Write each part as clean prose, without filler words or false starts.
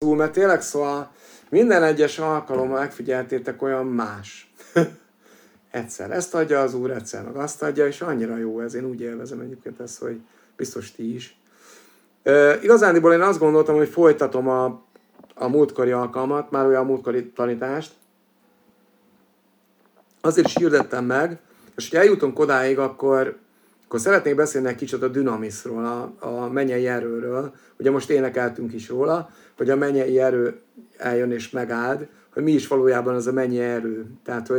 rosszul, mert tényleg szóval minden egyes alkalommal megfigyeltétek olyan más. Egyszer ezt adja az Úr, egyszer meg azt adja, és annyira jó ez. Én úgy élvezem egyébként ezt, hogy biztos ti is. Igazándiból én azt gondoltam, hogy folytatom a múltkori alkalmat, már olyan múltkori tanítást. Azért is hirdettem meg, és ha eljutunk odáig, akkor szeretnék beszélni egy kicsit a dünamiszról, a mennyei erőről. Ugye most énekeltünk is róla, hogy a mennyei erő eljön és megáld, hogy mi is valójában az a mennyei erő. Tehát,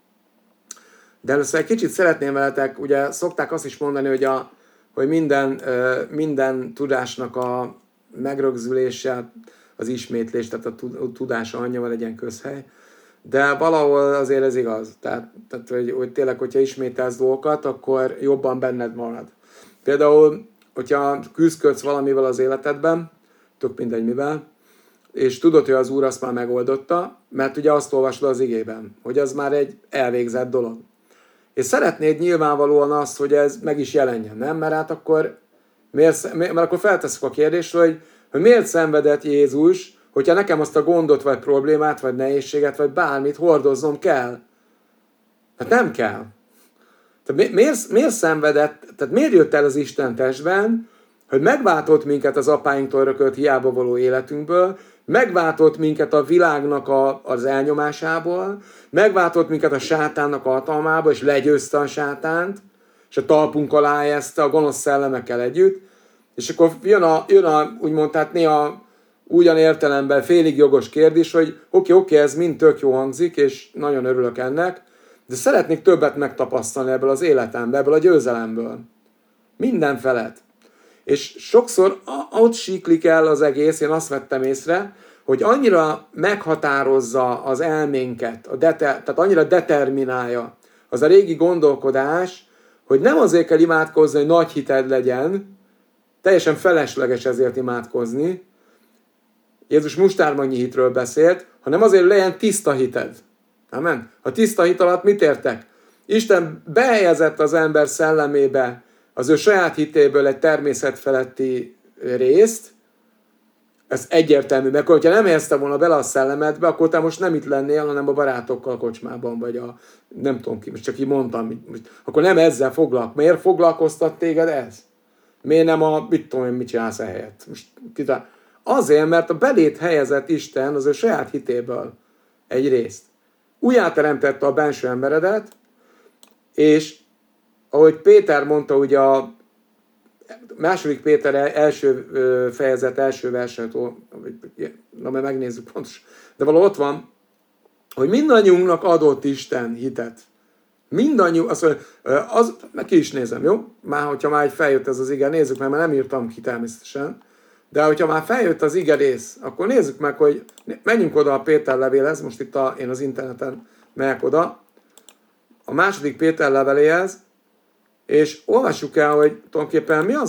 de először egy kicsit szeretném veletek, ugye szokták azt is mondani, hogy minden tudásnak a megrögzülése, az ismétlés, tehát a tudás anyja van, legyen közhely. De valahol azért ez igaz. Tehát hogy tényleg, hogyha ismételsz dolgokat, akkor jobban benned marad. Például, hogyha küzdködsz valamivel az életedben, tök mindegy mivel, és tudod, hogy az Úr azt már megoldotta, mert ugye azt olvasod az igében, hogy az már egy elvégzett dolog. És szeretnéd nyilvánvalóan azt, hogy ez meg is jelenjen, nem? Mert hát akkor, mert akkor feltesszük a kérdést, hogy miért szenvedett Jézus, hogyha nekem azt a gondot, vagy problémát, vagy nehézséget, vagy bármit hordoznom kell. Hát nem kell. Tehát miért szenvedett, tehát miért jött el az Isten testben, hogy megváltott minket az apáinktól örökölt hiába való életünkből, megváltott minket a világnak az elnyomásából, megváltott minket a sátánnak hatalmából, és legyőzte a sátánt, és a talpunk alá helyezte a gonosz szellemekkel együtt, és akkor jön a úgymond, tehát néha ugyan értelemben félig jogos kérdés, hogy oké, ez mind tök jó hangzik, és nagyon örülök ennek, de szeretnék többet megtapasztalni ebből az életemből, ebből a győzelemből. Minden felett. És sokszor ott siklik el az egész, én azt vettem észre, hogy annyira meghatározza az elménket, tehát annyira determinálja az a régi gondolkodás, hogy nem azért kell imádkozni, hogy nagy hited legyen, teljesen felesleges ezért imádkozni. Jézus mustármagnyi hitről beszélt, hanem azért, hogy legyen tiszta hited. Amen. A tiszta hit alatt mit értek? Isten behelyezett az ember szellemébe az ő saját hitéből egy természetfeletti részt, ez egyértelmű, mert hogyha nem helyezte volna bele a szellemedbe, akkor te most nem itt lennél, hanem a barátokkal a kocsmában, vagy nem tudom ki, most csak így mondtam, akkor nem ezzel foglalkozz. Miért foglalkoztat téged ez? Miért nem mit csinálsz ehelyett? Azért, mert a belét helyezett Isten az ő saját hitéből egy részt. Újjáteremtette a benső emberedet, és ahogy Péter mondta, ugye a második Péter első fejezet, első verset, na majd megnézzük pontosan, de valahol ott van, hogy mindannyiunknak adott Isten hitet. Mindannyiunk, meg ki is nézem, jó? Hogyha már feljött ez az ige, nézzük meg, mert nem írtam ki természetesen, de hogyha már feljött az ige rész, akkor nézzük meg, hogy menjünk oda a Péter levélhez, most itt én az interneten megyek oda, a második Péter leveléhez, és olvassuk el, hogy tulajdonképpen mi az,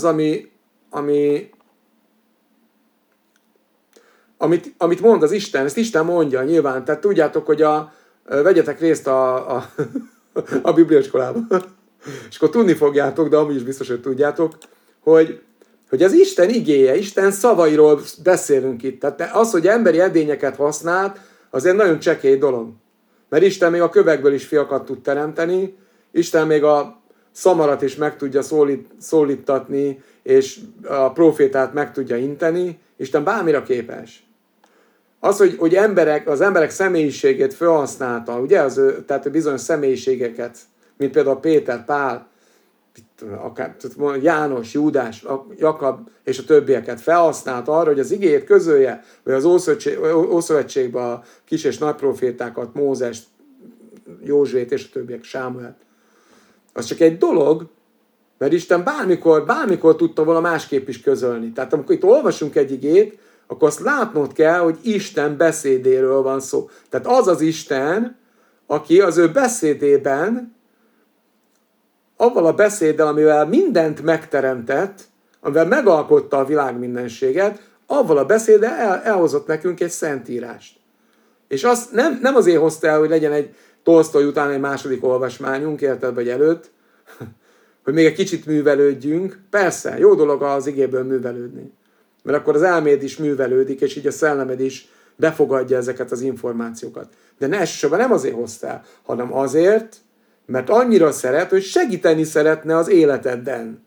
amit mond az Isten. Ezt Isten mondja nyilván. Tehát tudjátok, hogy vegyetek részt a bibliaiskolában. És akkor tudni fogjátok, de amúgy is biztos, hogy tudjátok, hogy az Isten igéje, Isten szavairól beszélünk itt. Tehát az, hogy emberi edényeket használt, az egy nagyon csekély dolog. Mert Isten még a kövekből is fiakat tud teremteni, Isten még a szamarat is meg tudja szólítatni, és a profétát meg tudja inteni. Isten bármira képes. Az, hogy az emberek személyiségét felhasználta, ugye, tehát bizonyos személyiségeket, mint például Péter, Pál, akár János, Júdás, Jakab és a többieket felhasználta arra, hogy az igéjét közölje, vagy az Ószövetségben a kis és nagy profétákat, Mózest, Józsuét és a többiek, Sámuelt. Az csak egy dolog, mert Isten bármikor tudta volna másképp is közölni. Tehát amikor itt olvasunk egy igét, akkor azt látnod kell, hogy Isten beszédéről van szó. Tehát az az Isten, aki az ő beszédében, avval a beszéddel, amivel mindent megteremtett, amivel megalkotta a világ mindenséget, avval a beszéddel elhozott nekünk egy szentírást. És azt nem azért hozta el, hogy legyen egy Tolsztoj után egy második olvasmányunk, érted, vagy előtt, hogy még egy kicsit művelődjünk. Persze, jó dolog az igéből művelődni. Mert akkor az elméd is művelődik, és így a szellemed is befogadja ezeket az információkat. De elsősorban nem azért hoztál, hanem azért, mert annyira szeret, hogy segíteni szeretne az életedben.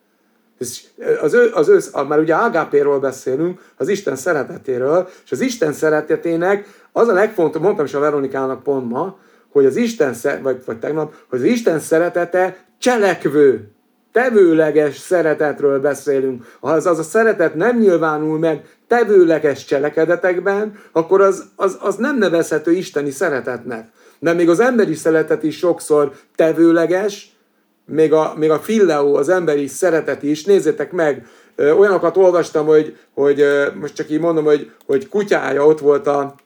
Már ugye ágápéről beszélünk, az Isten szeretetéről, és az Isten szeretetének az a legfontosabb, mondtam is a Veronikának pont ma, hogy az Isten, vagy tegnap, hogy az Isten szeretete cselekvő, tevőleges szeretetről beszélünk. Ha az a szeretet nem nyilvánul meg tevőleges cselekedetekben, akkor az nem nevezhető isteni szeretetnek. De még az emberi szeretet is sokszor tevőleges, még a phileo, az emberi szeretet is, nézzétek meg, olyanokat olvastam, hogy most csak így mondom, hogy kutyája ott volt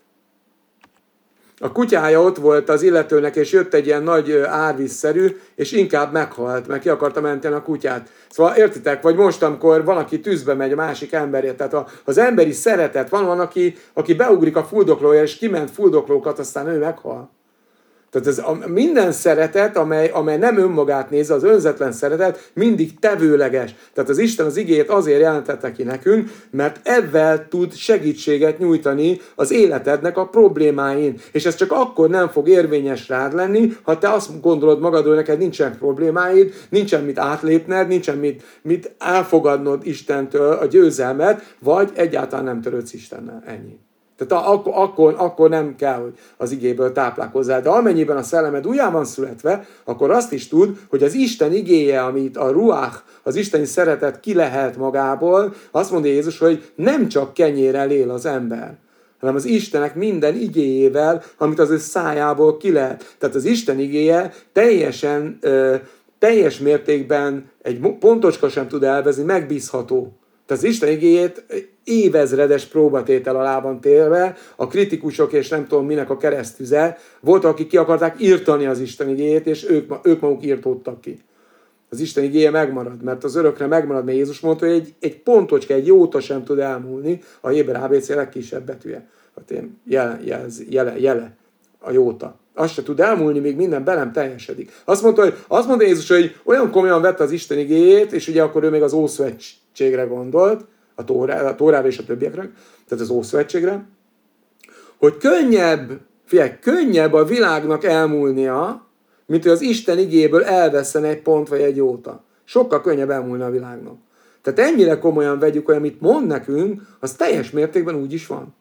a kutyája ott volt az illetőnek, és jött egy ilyen nagy árvízszerű, és inkább meghalt, mert ki akarta menteni a kutyát. Szóval értitek, vagy most, amikor van, aki tűzbe megy a másik emberért, tehát az emberi szeretet, van, aki beugrik a fuldoklója, és kiment fuldoklókat, aztán ő meghal. Tehát ez minden szeretet, amely nem önmagát nézze, az önzetlen szeretet, mindig tevőleges. Tehát az Isten az igét azért jelentette ki nekünk, mert ebben tud segítséget nyújtani az életednek a problémáin. És ez csak akkor nem fog érvényes rád lenni, ha te azt gondolod magadról, neked nincsen problémáid, nincsen mit átlépned, nincsen mit elfogadnod Istentől a győzelmet, vagy egyáltalán nem törődsz Istennel. Ennyi. Tehát akkor nem kell, hogy az igéből táplálkozzál. De amennyiben a szellemed újján van születve, akkor azt is tud, hogy az Isten igéje, amit a ruach, az isteni szeretet kilehelt magából, azt mondja Jézus, hogy nem csak kenyérrel él az ember, hanem az Istenek minden igéjével, amit az ő szájából kilehelt. Tehát az Isten igéje teljes mértékben egy pontocska sem tud elvezni, megbízható. Tehát az Isten igéjét évezredes próbatétel alá van térve, a kritikusok és nem tudom minek a keresztüze, voltak, akik ki akarták írtani az Isten igéjét, és ők maguk írtódtak ki. Az Isten igéje megmarad, mert az örökre megmarad, mert Jézus mondta, hogy egy pontocska, egy jóta sem tud elmúlni, a Héber ABC legkisebb betűje. Hát jele, a jóta. Azt se tud elmúlni, még minden belem teljesedik. Azt mondta Jézus, hogy olyan komolyan vette az Isten igéjét, és ugye akkor ő még az Ószövetségre gondolt, a Tórára és a többiekre, tehát az Ószövetségre, hogy könnyebb a világnak elmúlnia, mint hogy az Isten igéből elveszene egy pont vagy egy jóta. Sokkal könnyebb elmúlni a világnak. Tehát ennyire komolyan vegyük, hogy amit mond nekünk, az teljes mértékben úgy is van.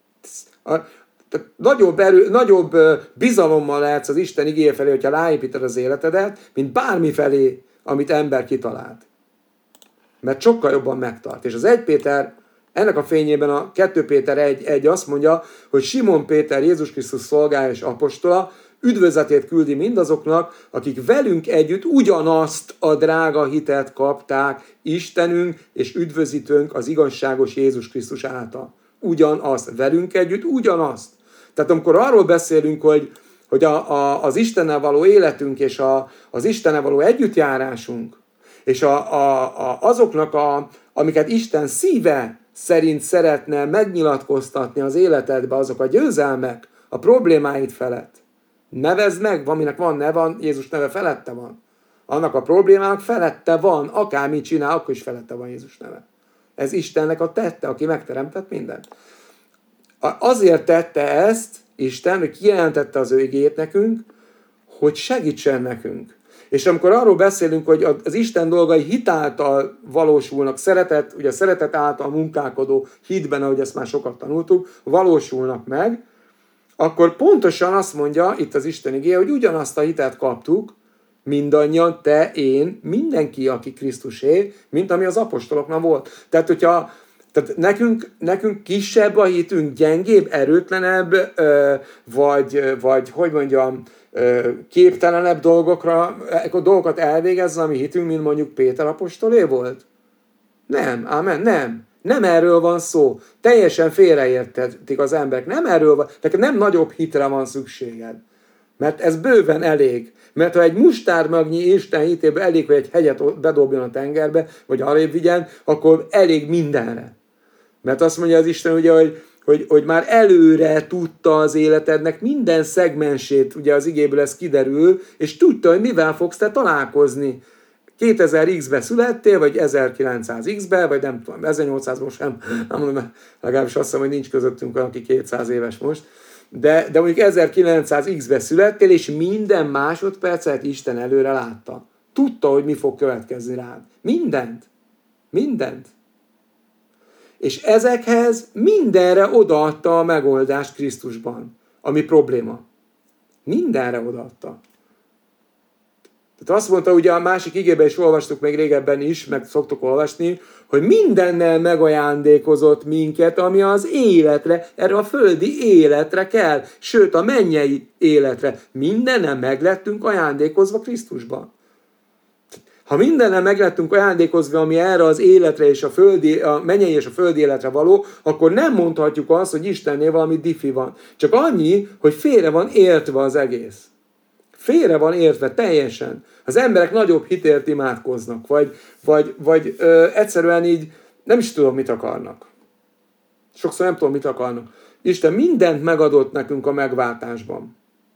Tehát nagyobb bizalommal lehetsz az Isten igéje felé, hogyha ráépíted az életedet, mint bármi felé, amit ember kitalált. Mert sokkal jobban megtart. És az 1 Péter, ennek a fényében a 2 Péter 1 azt mondja, hogy Simon Péter, Jézus Krisztus szolgája és apostola, üdvözletét küldi mindazoknak, akik velünk együtt ugyanazt a drága hitet kapták Istenünk és üdvözítőnk az igazságos Jézus Krisztus által. Ugyanazt, velünk együtt ugyanazt. Tehát amikor arról beszélünk, hogy az Istennel való életünk és az Istennel való együttjárásunk, és azoknak, amiket Isten szíve szerint szeretne megnyilatkoztatni az életedbe, azok a győzelmek, a problémáid felett. Nevezd meg, aminek van neve, Jézus neve felette van. Annak a problémának felette van, akármit csinál, akkor is felette van Jézus neve. Ez Istennek a tette, aki megteremtett mindent. Azért tette ezt Isten, hogy kijelentette az ő igéjét nekünk, hogy segítsen nekünk. És amikor arról beszélünk, hogy az Isten dolgai hit által valósulnak, ugye a szeretet által munkálkodó hitben, ahogy ezt már sokat tanultuk, valósulnak meg, akkor pontosan azt mondja itt az Isten igéje, hogy ugyanazt a hitet kaptuk, mindannyian, te, én, mindenki, aki Krisztusé, mint ami az apostoloknak volt. Tehát nekünk kisebb a hitünk, gyengébb, erőtlenebb, vagy hogy mondjam, képtelenebb dolgokat elvégezze, ami hitünk, mint mondjuk Péter apostolé volt? Nem, ámen, nem. Nem erről van szó. Teljesen félreértették az emberek. Nem erről van. Tehát nem nagyobb hitre van szükséged. Mert ez bőven elég. Mert ha egy mustármagnyi Isten hitéből elég, hogy egy hegyet bedobjon a tengerbe, vagy arrébb vigyen, akkor elég mindenre. Mert azt mondja az Isten, ugye, hogy már előre tudta az életednek minden szegmensét, ugye az igéből ez kiderül, és tudta, hogy mivel fogsz te találkozni. 2000X-be születtél, vagy 1900X-be, vagy nem tudom, 1800 most nem mondom, legalábbis azt hiszem, hogy nincs közöttünk, aki 200 éves most, de mondjuk 1900X-be születtél, és minden másodpercet Isten előre látta. Tudta, hogy mi fog következni rád. Mindent. És ezekhez mindenre odaadta a megoldást Krisztusban, ami probléma. Mindenre odaadta. Tehát azt mondta, ugye a másik igében is olvastuk még régebben is, meg szoktuk olvasni, hogy mindennel megajándékozott minket, ami az életre, erre a földi életre kell, sőt a mennyei életre. Mindennel meglettünk ajándékozva Krisztusban. Ha mindennel meglettünk ajándékozva, ami erre az életre és a mennyei és a földi életre való, akkor nem mondhatjuk azt, hogy Istennél valami diffi van. Csak annyi, hogy félre van értve az egész. Félre van értve teljesen. Az emberek nagyobb hitért imádkoznak, vagy egyszerűen így nem is tudom, mit akarnak. Sokszor nem tudom, mit akarnak. Isten mindent megadott nekünk a megváltásban,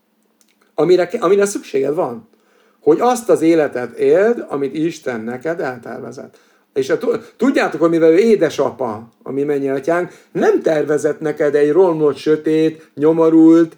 amire szükséged van. Hogy azt az életet éld, amit Isten neked eltervezett. És tudjátok, hogy mivel ő édesapa, a mi mennyei nem tervezett neked egy romlott, sötét, nyomorult,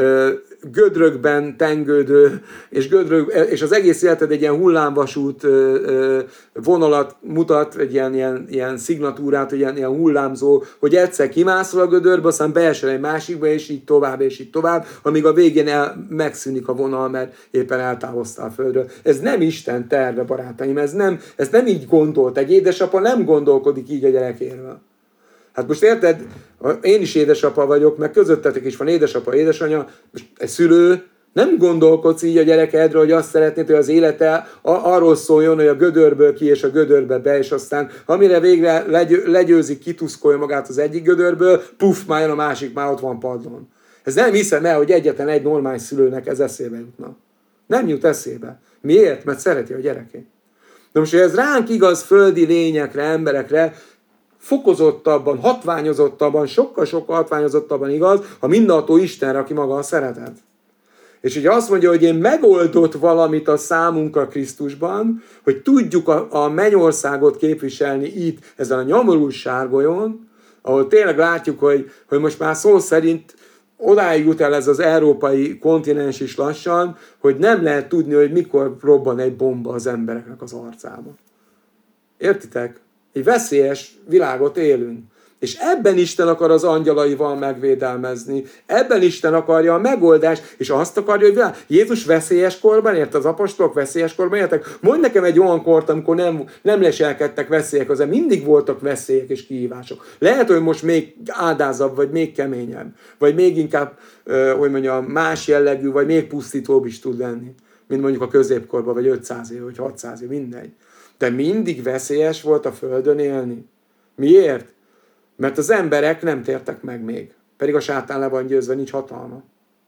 gödrökben tengődő, és az egész életed egy ilyen hullámvasút vonalat mutat, egy ilyen szignatúrát, egy ilyen hullámzó, hogy egyszer kimászol a gödörbe, aztán beesel egy másikba, és így tovább, amíg a végén megszűnik a vonal, mert éppen eltávoztál a földről. Ez nem Isten terve, barátaim, ezt nem így gondolt. Egy édesapa nem gondolkodik így a gyerekéről. Hát most érted, én is édesapa vagyok, meg közöttetek is van édesapa, édesanyja, most egy szülő, nem gondolkodsz így a gyerekedről, hogy azt szeretnéd, hogy az élete arról szóljon, hogy a gödörből ki és a gödörbe be, és aztán amire végre legyőzik, kituszkolja magát az egyik gödörből, puff, már jön a másik, már ott van padlón. Ez nem hiszem el, hogy egyetlen egy normális szülőnek ez eszébe jutna. Nem jut eszébe. Miért? Mert szereti a gyerekét. De most, hogy ez ránk igaz földi lényekre, emberekre, fokozottabban, hatványozottabban, sokkal-sokkal hatványozottabban igaz, ha mindenható Istenre, aki maga a szeretet. És ugye azt mondja, hogy én megoldott valamit a számunkra Krisztusban, hogy tudjuk a mennyországot képviselni itt, ezen a nyomorult sárgolyon, ahol tényleg látjuk, hogy most már szó szerint odáig jut el ez az európai kontinens is lassan, hogy nem lehet tudni, hogy mikor robban egy bomba az embereknek az arcába. Értitek? Egy veszélyes világot élünk. És ebben Isten akar az angyalaival megvédelmezni. Ebben Isten akarja a megoldást, és azt akarja, hogy Jézus veszélyes korban ért, az apostolok veszélyes korban értek. Mondj nekem egy olyan kort, amikor nem leselkedtek veszélyek, azért mindig voltak veszélyek és kihívások. Lehet, hogy most még áldázabb, vagy még keményebb, vagy még inkább, más jellegű, vagy még pusztítóbb is tud lenni, mint mondjuk a középkorban, vagy 500 év, vagy 600 év, mindegy. De mindig veszélyes volt a földön élni. Miért? Mert az emberek nem tértek meg még. Pedig a sátán le van győzve, nincs hatalma.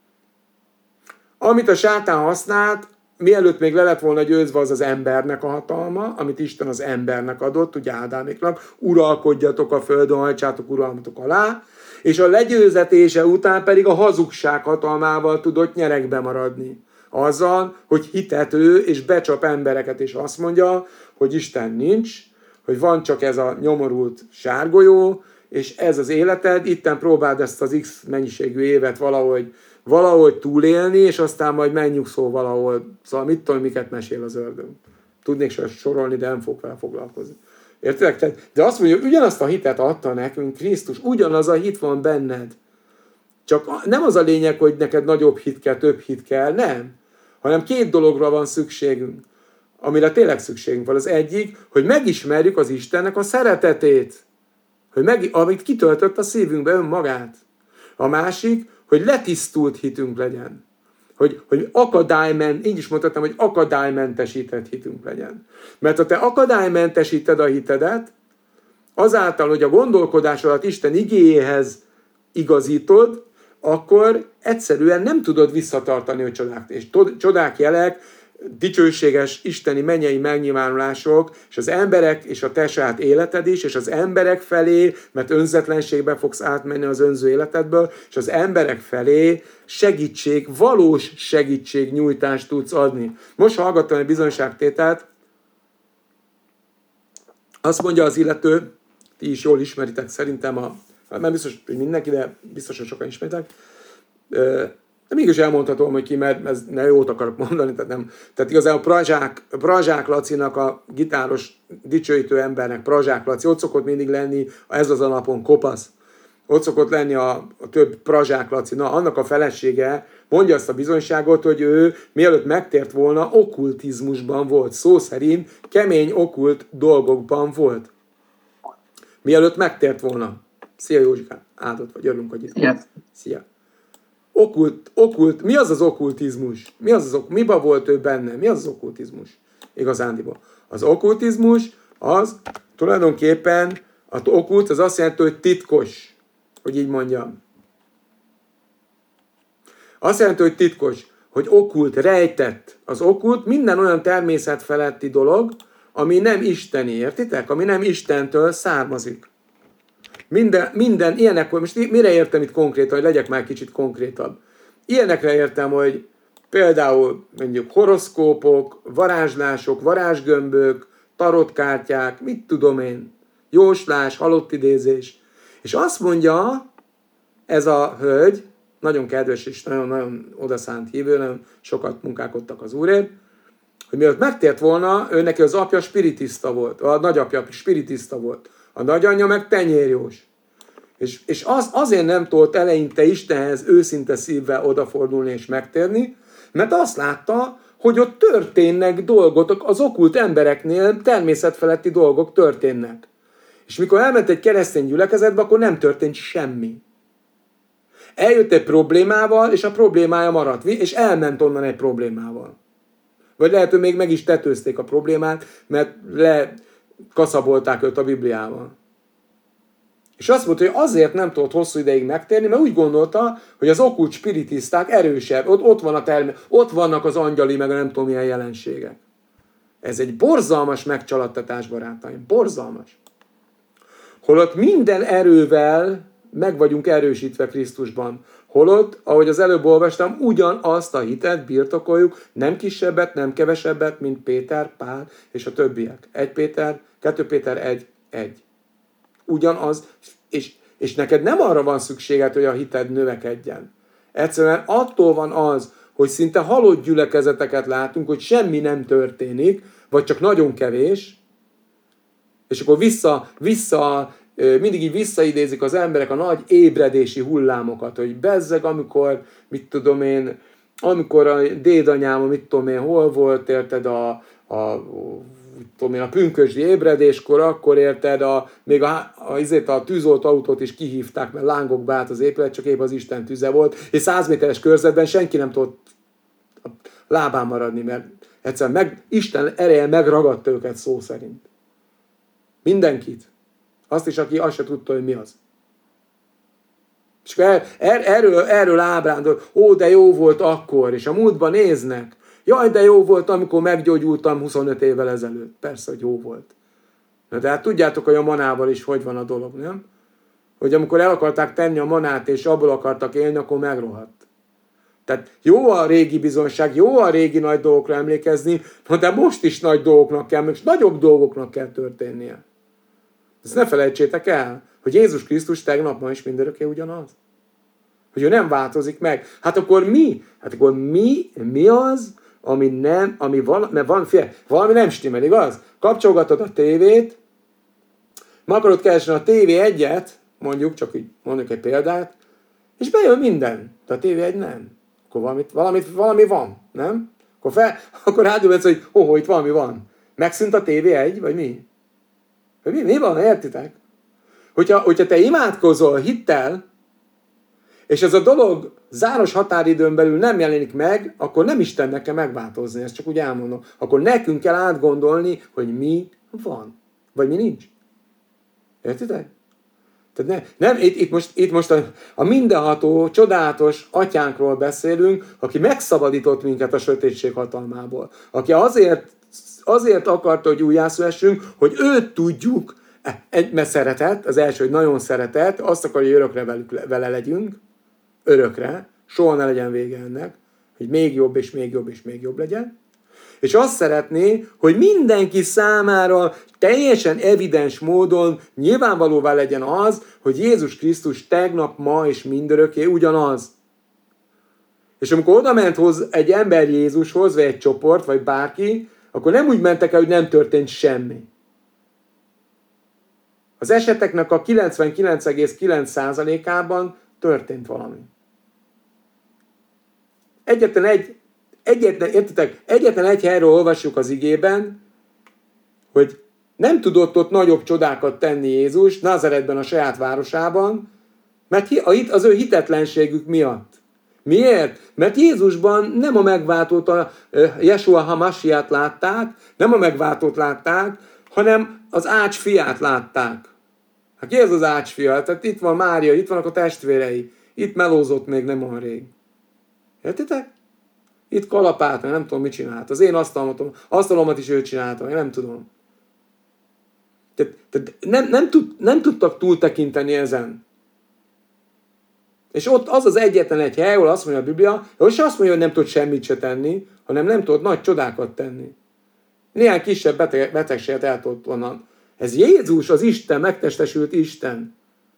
Amit a sátán használt, mielőtt még le lett volna győzve, az az embernek a hatalma, amit Isten az embernek adott, ugye Ádáméknak, uralkodjatok a földön, hajtsátok uralmatok alá, és a legyőzetése után pedig a hazugság hatalmával tudott nyeregbe maradni. Azzal, hogy hitető és becsap embereket, és azt mondja, hogy Isten nincs, hogy van csak ez a nyomorult sárgolyó, és ez az életed, itten próbáld ezt az X mennyiségű évet valahogy túlélni, és aztán majd megnyugszol valahol. Szóval mit tudom, miket mesél az ördög. Tudnék sorolni, de nem fog vele foglalkozni. Értitek? De azt mondja, hogy ugyanazt a hitet adta nekünk Krisztus, ugyanaz a hit van benned. Csak nem az a lényeg, hogy neked nagyobb hit kell, több hit kell, nem. Hanem két dologra van szükségünk, amire tényleg szükségünk van. Az egyik, hogy megismerjük az Istennek a szeretetét, amit kitöltött a szívünkbe önmagát. A másik, hogy letisztult hitünk legyen. Hogy így is mondhatom, hogy akadálymentesített hitünk legyen. Mert ha te akadálymentesíted a hitedet, azáltal, hogy a gondolkodásodat Isten igéjéhez igazítod, akkor egyszerűen nem tudod visszatartani a csodák. És csodák, jelek, dicsőséges isteni mennyei megnyilvánulások, és az emberek, és a te saját életed is, és az emberek felé, mert önzetlenségbe fogsz átmenni az önző életedből, és az emberek felé valós segítségnyújtást tudsz adni. Most hallgattam egy bizonyságtételt, Azt mondja az illető, ti is jól ismeritek szerintem, nem biztos, hogy mindenki, de biztos, hogy sokan ismeritek. De mégis elmondhatom, hogy ki, mert ez ne jót akarok mondani, tehát igazából Prazsák Lacinak, a gitáros dicsőítő embernek, Prazsák Laci, ott szokott mindig lenni, ez az a napon kopasz, ott szokott lenni a több Prazsák Laci, annak a felesége mondja azt a bizonyságot, hogy ő mielőtt megtért volna, okkultizmusban volt, szó szerint kemény okkult dolgokban volt. Mielőtt megtért volna. Szia Józsikám, áldott vagy, örülünk, hogy itt vagy. Szia. Okkult, mi az okkultizmus? Miben volt ő benne? Mi az okkultizmus? Igazándiból. Az okkultizmus az tulajdonképpen, az okkult az azt jelenti, hogy titkos, hogy így mondjam. Azt jelenti, hogy titkos, hogy okkult, rejtett. Az okkult minden olyan természetfeletti dolog, ami nem isteni, értitek? Ami nem Istentől származik. Minden ilyenek, most mire értem itt konkrétan, hogy legyek már kicsit konkrétabb. Ilyenekre értem, hogy például mondjuk horoszkópok, varázslások, varázsgömbök, tarotkártyák, mit tudom én, jóslás, halottidézés. És azt mondja ez a hölgy, nagyon kedves és nagyon odaszánt hívő, nagyon sokat munkálkodtak az Úrért, hogy mielőtt megtért volna, ő neki az apja spiritista volt, a nagyapja spiritista volt, a nagyanyja meg tenyérjós. És azért nem tudott eleinte Istenhez őszinte szívvel odafordulni és megtérni, mert azt látta, hogy ott történnek dolgok, az okkult embereknél természetfeletti dolgok történnek. És mikor elment egy keresztény gyülekezetbe, akkor nem történt semmi. Eljött egy problémával, és a problémája maradt, és elment onnan egy problémával. Vagy lehet, hogy még meg is tetőzték a problémát, mert lekaszabolták őt a Bibliával. És azt mondta, hogy azért nem tudott hosszú ideig megtérni, mert úgy gondolta, hogy az okkult spiritiszták erősebb, ott vannak az angyali, meg a nem tudom milyen jelenségek. Ez egy borzalmas megcsalattatás, barátaim, borzalmas. Holott minden erővel meg vagyunk erősítve Krisztusban. Holott, ahogy az előbb olvastam, ugyanazt a hitet birtokoljuk, nem kisebbet, nem kevesebbet, mint Péter, Pál és a többiek. 2 Péter 1:1. Ugyanaz, és neked nem arra van szükséged, hogy a hited növekedjen. Egyszerűen attól van az, hogy szinte halott gyülekezeteket látunk, hogy semmi nem történik, vagy csak nagyon kevés, és akkor mindig így visszaidézik az emberek a nagy ébredési hullámokat, hogy bezzeg, amikor, mit tudom én, amikor a dédanyám, mit tudom én, hol volt, érted, a pünkösdi ébredéskor, akkor érted, még a tűzolt autót is kihívták, mert lángokba állt az épület, csak épp az Isten tüze volt, és 100 méteres körzetben senki nem tudott a lábán maradni, mert egyszerűen Isten ereje megragadta őket szó szerint. Mindenkit. Azt is, aki azt se tudta, hogy mi az. És erről ábrándol, de jó volt akkor, és a múltban néznek. Jaj, de jó volt, amikor meggyógyultam 25 évvel ezelőtt. Persze, hogy jó volt. De hát tudjátok, hogy a manával is hogy van a dolog, nem? Hogy amikor el akarták tenni a manát, és abból akartak élni, akkor megrohadt. Tehát jó a régi bizonyság, jó a régi nagy dolgokra emlékezni, de most is nagy dolgoknak kell, és nagyobb dolgoknak kell történnie. Ezt ne felejtsétek el, hogy Jézus Krisztus tegnap, ma is mindörökké ugyanaz. Hogy ő nem változik meg. Hát akkor mi? Mi az, valami nem stimmel, igaz? Kapcsolgatod a tévét, meg akarod keresni a TV1-et, mondjuk, csak így mondjuk egy példát, és bejön minden, de a TV1 nem. Akkor valami van, nem? Akkor rádövetsz, hogy itt valami van. Megszűnt a TV1, vagy mi? Mi van, értitek? Hogyha te imádkozol hittel, és ez a dolog záros határidőn belül nem jelenik meg, akkor nem Istennek kell megváltozni, ezt csak úgy elmondom. Akkor nekünk kell átgondolni, hogy mi van, vagy mi nincs. Értitek? Tehát itt most a mindenható, csodálatos atyánkról beszélünk, aki megszabadított minket a sötétség hatalmából. Aki azért akarta, hogy újjászülessünk, hogy őt tudjuk, mert szeretett, az első, hogy nagyon szeretett, azt akarja, hogy örökre vele legyünk, örökre, soha ne legyen vége ennek, hogy még jobb és még jobb és még jobb legyen. És azt szeretné, hogy mindenki számára teljesen evidens módon nyilvánvalóvá legyen az, hogy Jézus Krisztus tegnap, ma és mindörökké ugyanaz. És amikor oda ment egy ember Jézushoz, vagy egy csoport, vagy bárki, akkor nem úgy mentek el, hogy nem történt semmi. Az eseteknek a 99,9%-ában történt valami. Egyetlen egy helyről olvassuk az igében, hogy nem tudott ott nagyobb csodákat tenni Jézus Názáretben, a saját városában, mert az ő hitetlenségük miatt. Miért? Mert Jézusban nem a megváltót, a Jesua Hamasiát látták, nem a megváltót látták, hanem az Ács fiát látták. Hát ki ez az Ács fia? Tehát itt van Mária, itt vannak a testvérei. Itt melózott még nem olyan rég. Értitek? Itt kalapált, mert nem tudom, mit csinált. Az én asztalomat is ő csinálta, én nem tudom. Tehát nem tudtak túltekinteni ezen. És ott az egyetlen egy hely, ahol azt mondja a Biblia, hogy se azt mondja, hogy nem tud semmit se tenni, hanem nem tud nagy csodákat tenni. Néhány kisebb betegséget el tudott onnan. Ez Jézus, az Isten, megtestesült Isten.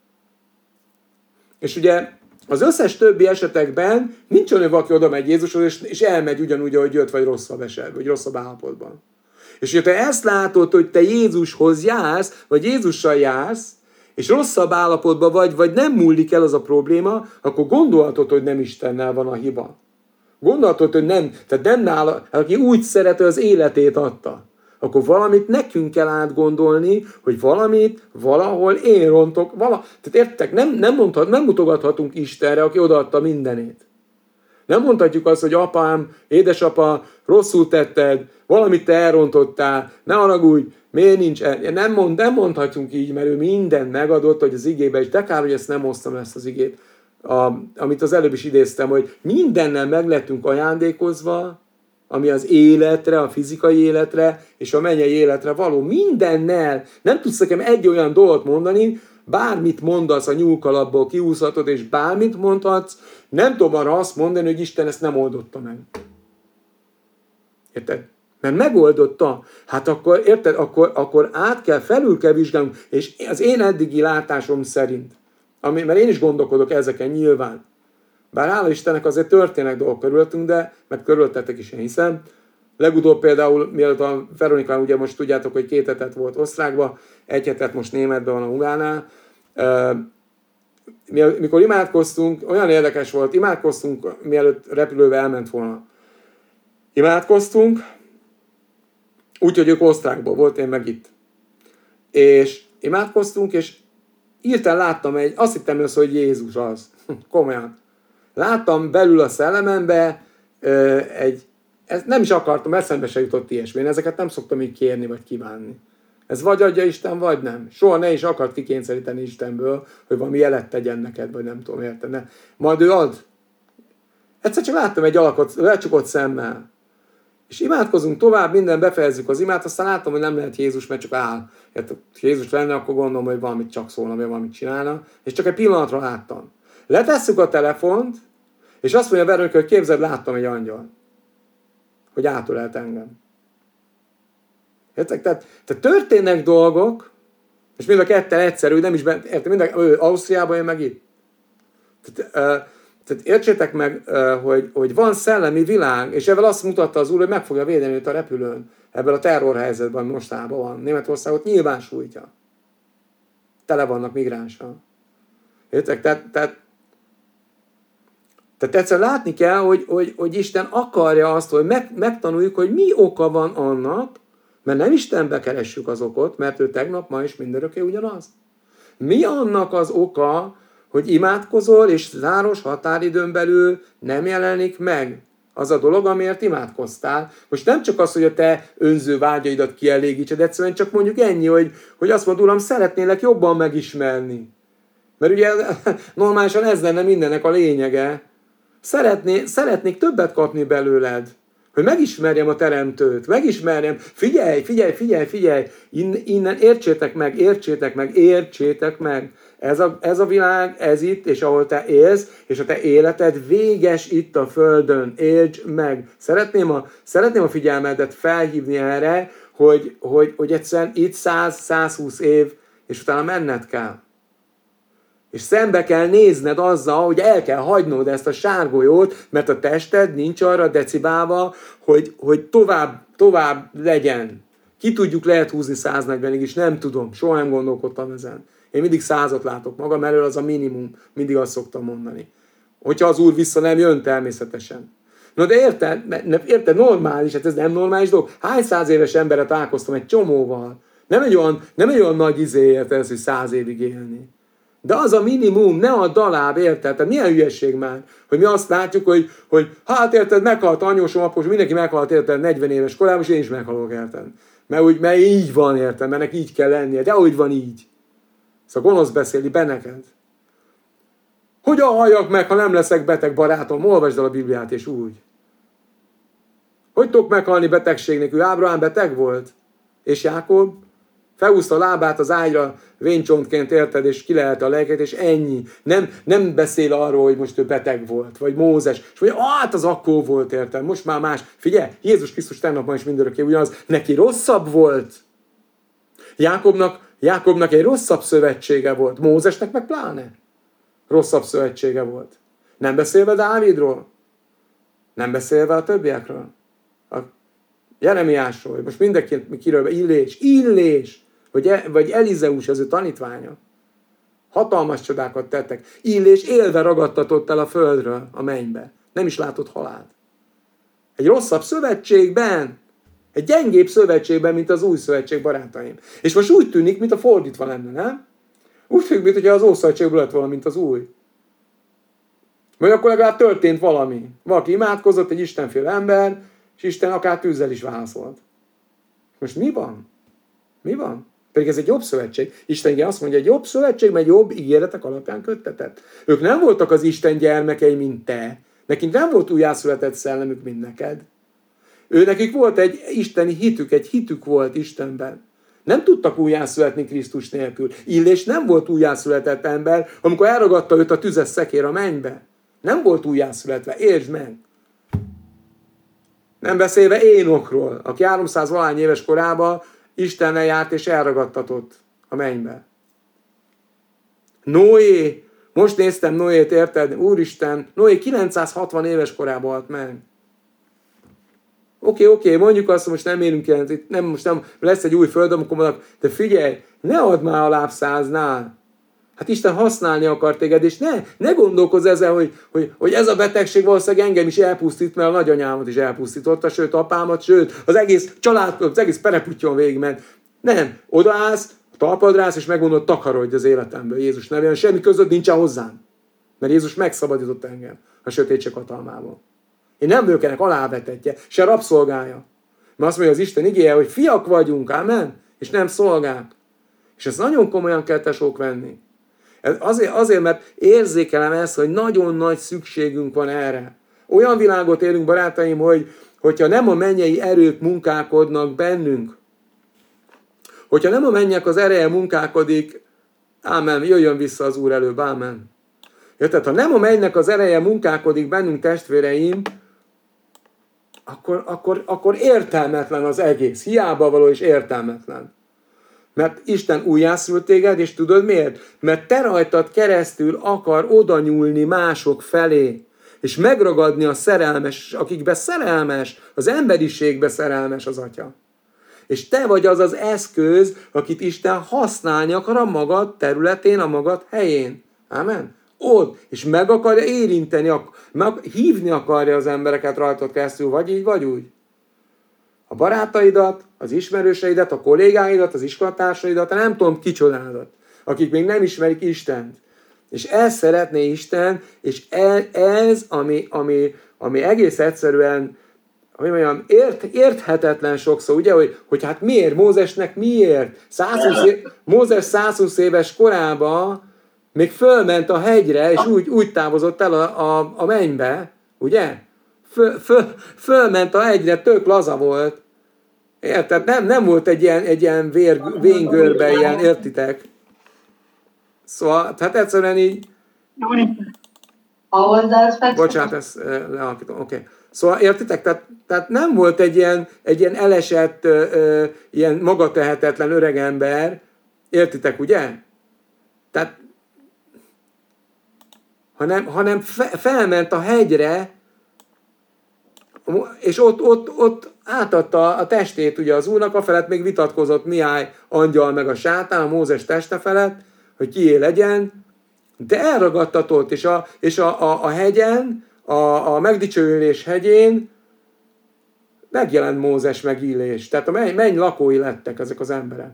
És ugye az összes többi esetekben nincs olyan, hogy valaki oda megy Jézushoz, és elmegy ugyanúgy, ahogy jött, vagy rosszabb esetben, vagy rosszabb állapotban. És hogyha te ezt látod, hogy te Jézushoz jársz, vagy Jézussal jársz, és rosszabb állapotban vagy nem múlik el az a probléma, akkor gondolhatod, hogy nem Istennel van a hiba. Gondolhatod, hogy nem, tehát nem nála, aki úgy szereti, az életét adta. Akkor valamit nekünk kell átgondolni, hogy valamit valahol én rontok. Tehát értek, nem mutogathatunk Istenre, aki odaadta mindenét. Nem mondhatjuk azt, hogy apám, édesapa, rosszul tetted, valamit te elrontottál, ne haragudj, miért nincs nem mondhatjuk így, mert ő mindent megadott, hogy az igébe is, de kár, hogy ezt nem hoztam, ezt az igét, amit az előbb is idéztem, hogy mindennel meg lettünk ajándékozva, ami az életre, a fizikai életre és a mennyei életre való. Mindennel. Nem tudsz nekem egy olyan dolgot mondani, bármit mondasz a nyúlkalapból, kiúszhatod, és bármit mondhatsz, nem tudom arra azt mondani, hogy Isten ezt nem oldotta meg. Érted? Mert megoldotta. Hát akkor, érted? Akkor felül kell vizsgálnunk, és az én eddigi látásom szerint, mert én is gondolkodok ezeken nyilván, bár hála Istennek azért történnek dolgok körülöttünk, de meg körülöttetek is, én hiszem. Legutóbb például, mielőtt a Veronika, ugye most tudjátok, hogy 2 hetet volt osztrákba, 1 hetet most németben van a hugánál. Mikor imádkoztunk, olyan érdekes volt, imádkoztunk, mielőtt repülővel elment volna. Imádkoztunk, úgyhogy ők osztrákból volt, én meg itt. És imádkoztunk, és írtán láttam azt hittem össze, hogy Jézus az. Komolyan. Láttam belül a szellemembe ezt nem is akartam, eszembe se jutott ilyesmi. Én ezeket nem szoktam így kérni, vagy kívánni. Ez vagy adja Isten, vagy nem. Soha ne is akart kikényszeríteni Istenből, hogy valami jelet tegyen neked, vagy nem tudom, érted. Majd ő ad. Egyszer csak láttam egy alakot, lecsukott szemmel. És imádkozunk tovább, minden befejezzük az imát, aztán láttam, hogy nem lehet Jézus, mert csak áll. Ha Jézus lenne, akkor gondolom, hogy valamit csak szólna, vagy valamit csinálna. És csak egy pillanatra láttam. Letesszük a telefont, és azt mondja Veronika, hogy képzeld, láttam egy angyal. Hogy átölelt engem. Értek? Tehát történnek dolgok, és mind a ketten egyszerű, nem is ő Ausztriában, én meg itt. Tehát értsétek meg, hogy van szellemi világ, és ezzel azt mutatta az Úr, hogy meg fogja védeni őt a repülőn, ebben a terrorhelyzetben, ami mostában van. Németországot nyilván sújtja. Tele vannak migránssal. Értek? Tehát egyszerűen látni kell, hogy Isten akarja azt, hogy megtanuljuk, hogy mi oka van annak, mert nem Istenbe keressük az okot, mert ő tegnap, ma és mindörökké ugyanaz. Mi annak az oka, hogy imádkozol, és záros határidőn belül nem jelenik meg az a dolog, amiért imádkoztál. Most nem csak az, hogy a te önző vágyaidat kielégítsed, egyszerűen csak mondjuk ennyi, hogy azt mondod, Uram, szeretnélek jobban megismerni. Mert ugye normálisan ez lenne mindennek a lényege. Szeretnék többet kapni belőled. Hogy megismerjem a Teremtőt, megismerjem, figyelj, innen értsétek meg. Ez a világ, ez itt, és ahol te élsz, és a te életed véges itt a földön, éltsd meg. Szeretném a figyelmedet felhívni erre, hogy egyszerűen itt 100-120 év, és utána menned kell. És szembe kell nézned azzal, hogy el kell hagynod ezt a sárgolyót, mert a tested nincs arra decibálva, hogy tovább legyen. Ki tudjuk, lehet húzni 140-ig is, nem tudom, soha nem gondolkodtam ezen. Én mindig 100-at látok magam elől, az a minimum, mindig azt szoktam mondani. Hogyha az Úr vissza nem jön, természetesen. No de érted, normális, hát ez nem normális dolog. Hány 100 éves emberet találkoztam egy csomóval? Nem egy olyan nagy érted ez, hogy 100 évig élni. De az a minimum, ne a daláb, érted? Tehát milyen hülyeség már, hogy mi azt látjuk, hogy hát érted, meghalt anyósom, após, mindenki meghalt, érted, 40 éves korában, és én is meghalok, érted? Mert így van, érted, mert neki így kell lennie, de úgy van így. Szóval gonosz beszéli be neked. Hogyan halljak meg, ha nem leszek beteg, barátom? Olvasd el a Bibliát, és úgy. Hogy tudok meghalni betegség nélkül? Ábrahám beteg volt? És Jákob? Felhúzta a lábát az ágyra, véncsontként, érted, és kilehelte a lelket, és ennyi. Nem beszél arról, hogy most ő beteg volt, vagy Mózes. És mondja, hát az akkor volt, érted, most már más. Figyelj, Jézus Krisztus tegnap ma is mindörökké ugyanaz, neki rosszabb volt. Jákobnak egy rosszabb szövetsége volt, Mózesnek meg pláne. Rosszabb szövetsége volt. Nem beszélve Dávidról? Nem beszélve a többiekről? A Jeremiásról, most mindenki kiről, Illés, vagy Elizeus, az ő tanítványa. Hatalmas csodákat tettek. Illés élve ragadtatott el a földről, a mennybe. Nem is látott halált. Egy rosszabb szövetségben, egy gyengébb szövetségben, mint az új szövetség, barátaim. És most úgy tűnik, mint a fordítva lenne, nem? Úgy tűnik, mintha az ószövetségből lett volna, mint az új. Vagy akkor legalább történt valami. Valaki imádkozott, egy istenféle ember, és Isten akár tűzzel is válaszolt. Most mi van? Mi van? Pedig ez egy jobb szövetség. Isten igen azt mondja, egy jobb szövetség, mert jobb ígéretek alapján köttetett. Ők nem voltak az Isten gyermekei, mint te. Nekik nem volt újjászületett szellemük, mint neked. Nekik volt egy isteni hitük, egy hitük volt Istenben. Nem tudtak újjászületni Krisztus nélkül. Illés nem volt újjászületett ember, amikor elragadta őt a tüzes szekér a mennybe. Nem volt újjászületve, értsd meg! Nem beszélve Énokról, aki 300 valány éves korában Istennel járt és elragadtatott a mennybe. Noé, most néztem Noét, érted? Úristen, Noé 960 éves korában halt meg. Oké, mondjuk azt, hogy most nem érünk most nem lesz egy új föld, amikor mondanak, de figyelj, ne add már a láb 100-nál. Hát Isten használni akar téged, és ne gondolkozz ezzel, hogy ez a betegség valószínűleg engem is elpusztít, mert a nagyanyámat is elpusztította, sőt apámat, sőt az egész család, az egész pereputyon végigment. Nem, odaállsz, talpadra állsz, és megmondod, takarodj az életemből Jézus nevében, semmi között nincsen hozzám. Mert Jézus megszabadított engem a sötétség hatalmából. Én nem vagyok ennek alávetetje, se rabszolgája. Mert azt mondja az Isten igéje, hogy fiak vagyunk, amen, és nem szolgák. És ezt nagyon komolyan kell tesók venni. Azért, mert érzékelem ezt, hogy nagyon nagy szükségünk van erre. Olyan világot élünk, barátaim, hogyha nem a mennyei erők munkálkodnak bennünk, hogyha nem a mennyek az ereje munkálkodik, ámen, jöjjön vissza az Úr előbb, ámen. Tehát ha nem a mennynek az ereje munkálkodik bennünk, testvéreim, akkor értelmetlen az egész. Hiába való és értelmetlen. Mert Isten újjászült téged, és tudod miért? Mert te rajtad keresztül akar oda nyúlni mások felé, és megragadni a szerelmes, akikbe szerelmes, az emberiségbe szerelmes az Atya. És te vagy az az eszköz, akit Isten használni akar a magad területén, a magad helyén. Amen? Ott, és meg akarja érinteni, hívni akarja az embereket rajtad keresztül, vagy így, vagy úgy. A barátaidat, az ismerőseidet, a kollégáidat, az iskolatársaidat, nem tudom kicsodádat, akik még nem ismerik Istent. És ezt szeretné Isten, és ez, ami egész egyszerűen, ami olyan érthetetlen sokszor, ugye, hogy hát miért, Mózesnek miért? Mózes 120 éves korában még fölment a hegyre, és úgy távozott el a mennybe, ugye? fölment a hegyre, tök laza volt. Érted? Nem volt egy ilyen véngörbe ilyen, értitek? Szóval, hát egyszerűen így... Bocsánat, ezt lealakítom, oké. Szóval értitek? Tehát nem volt egy ilyen elesett, ilyen magatehetetlen öregember, értitek, ugye? Tehát, hanem felment a hegyre, és ott átadta a testét ugye az Úrnak, a felett még vitatkozott Mihály angyal meg a sátán, a Mózes teste felett, hogy kié legyen, de elragadtatott, és a hegyen, a megdicsőülés hegyén megjelent Mózes meg Illés. Tehát a menny lakói lettek ezek az emberek.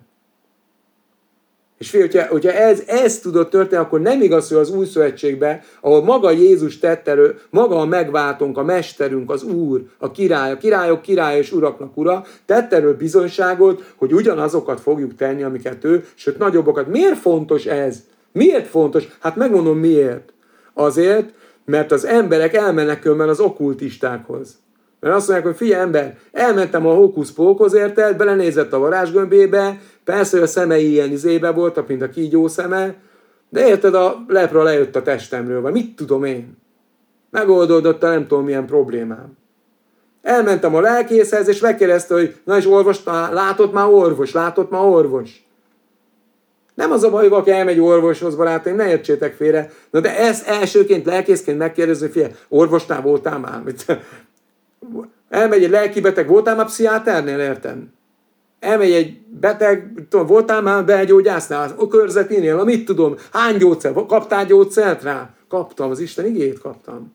És fél, hogyha ez tudott történni, akkor nem igaz, hogy az új szövetségben, ahol maga Jézus tett elő, maga a megváltónk, a mesterünk, az Úr, a király, a királyok királya és uraknak ura, tett erről bizonyságot, hogy ugyanazokat fogjuk tenni, amiket ő, sőt nagyobbakat. Miért fontos ez? Miért fontos? Hát megmondom miért. Azért, mert az emberek elmennek különben az okkultistákhoz. Mert azt mondják, hogy figyelj ember, elmentem a hókusz-pókhoz, érted, belenézett a varázsgömbébe, persze, hogy a szemei ilyen izébe voltak, mint a kígyó szeme, de érted, a lepra lejött a testemről, vagy mit tudom én. Megoldódott a nem tudom milyen problémám. Elmentem a lelkészhez, és megkérdezte, hogy na és orvos, látott már orvos. Nem az a baj, hogy valaki elmegy orvoshoz, barátaim, ne értsétek félre. Na de ezt elsőként, lelkészként megkérdezni, hogy figyelj, orvosnál voltál már? Elmegy egy lelki beteg, voltál már pszichiáternél, értem? Elmegy egy beteg, tudom, voltál már belgyógyásznál, a körzetinél, mit tudom, hány gyógyszer, kaptál gyógyszert rá? Kaptam, az Isten igét kaptam.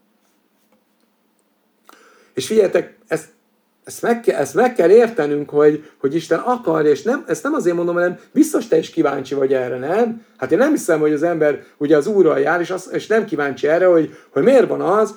És figyeljetek, ezt meg kell értenünk, hogy Isten akar, és ezt nem azért mondom, hanem biztos te is kíváncsi vagy erre, nem? Hát én nem hiszem, hogy az ember ugye az Úrral jár, és nem kíváncsi erre, hogy miért van az,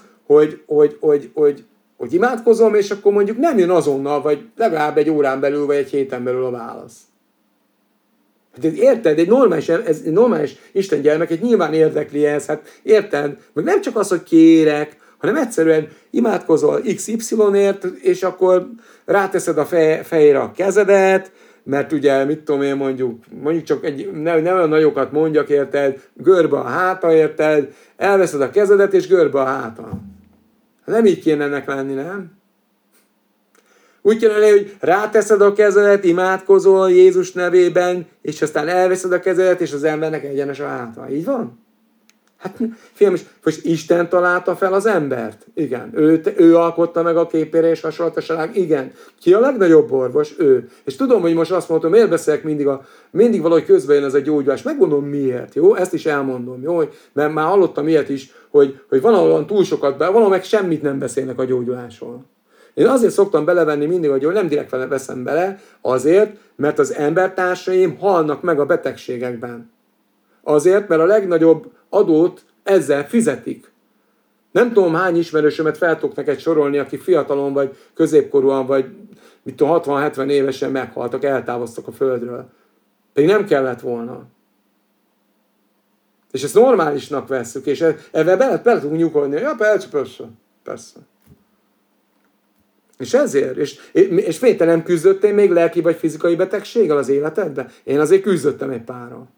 hogy imádkozom, és akkor mondjuk nem jön azonnal, vagy legalább egy órán belül, vagy egy héten belül a válasz. Hát érted, egy normális Isten gyermeket nyilván érdekli ez, hát érted? Meg nem csak az, hogy kérek, hanem egyszerűen imádkozol XY-ért, és akkor ráteszed a fejére a kezedet, mert ugye, mit tudom én, mondjuk csak nem olyan nagyokat mondjak, érted, görbe a háta, érted, elveszed a kezedet, és görbe a háta. Nem így kéne ennek lenni, nem? Úgy kéne lenni, hogy ráteszed a kezedet, imádkozol Jézus nevében, és aztán elveszed a kezedet, és az embernek egyenes a háta. Így van? Hát fiam, most Isten találta fel az embert? Igen. Ő alkotta meg a képére és hasonlatoság? Igen. Ki a legnagyobb orvos? Ő. És tudom, hogy most azt mondtam, miért beszélek mindig valahogy közben jön ez a gyógyulás. Megmondom miért, jó? Ezt is elmondom, jó? Mert már hallottam ilyet is, hogy van ahol túl sokat, valahol meg semmit nem beszélnek a gyógyulásról. Én azért szoktam belevenni mindig, hogy nem direkt veszem bele, azért, mert az embertársaim halnak meg a betegségekben. Azért, mert a legnagyobb adót ezzel fizetik. Nem tudom, hány ismerősömet fel tudok neked sorolni, aki fiatalon, vagy középkorúan, vagy 60-70 évesen meghaltak, eltávoztak a földről. Pedig nem kellett volna. És ezt normálisnak vesszük, és ebben bele tudunk nyugodni. Ja, persze. És ezért, és te nem küzdöttél még lelki vagy fizikai betegséggel az életedben? Én azért küzdöttem egy párral.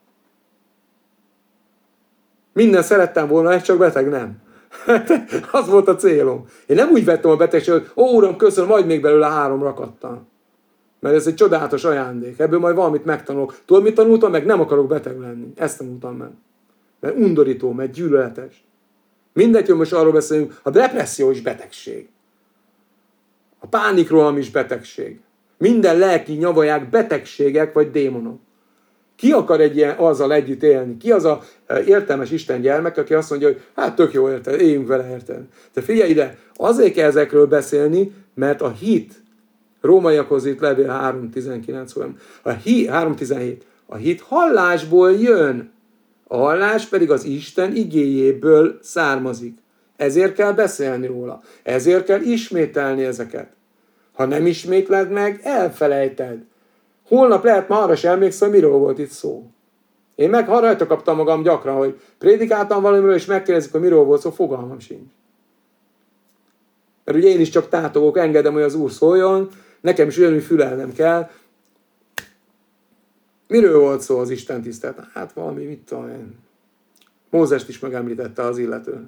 Minden szerettem volna, ez csak beteg nem. Az volt a célom. Én nem úgy vettem a betegséget, hogy Uram, köszönöm, majd még belőle 3 rakattal. Mert ez egy csodálatos ajándék. Ebből majd valamit megtanulok. Tudod, mit tanultam meg? Nem akarok beteg lenni. Ezt tanultam meg. Mert undorító, mert gyűlöletes. Mindegy, hogy most arról beszélünk, a depresszió is betegség. A pánikroham is betegség. Minden lelki nyavaják betegségek vagy démonok. Ki akar egy ilyen azzal együtt élni? Ki az a értelmes Isten gyermek, aki azt mondja, hogy hát tök jó, érted, éljünk vele, érted. De figyelj ide, azért kell ezekről beszélni, mert a hit, Rómaiakhoz itt levél 3.19, 3.17, a hit hallásból jön, a hallás pedig az Isten igéjéből származik. Ezért kell beszélni róla, ezért kell ismételni ezeket. Ha nem ismétled meg, elfelejted. Holnap lehet már arra sem emlékszem, miről volt itt szó. Én meg rajta kaptam magam gyakran, hogy prédikáltam valamiről, és megkérdezik, hogy miről volt szó, fogalmam sincs. Mert ugye én is csak tátogok, engedem, hogy az Úr szóljon, nekem is ugyanúgy fülelnem kell. Miről volt szó az Isten tisztelet? Hát valami, mit tudom én. Mózest is megemlítette az illető.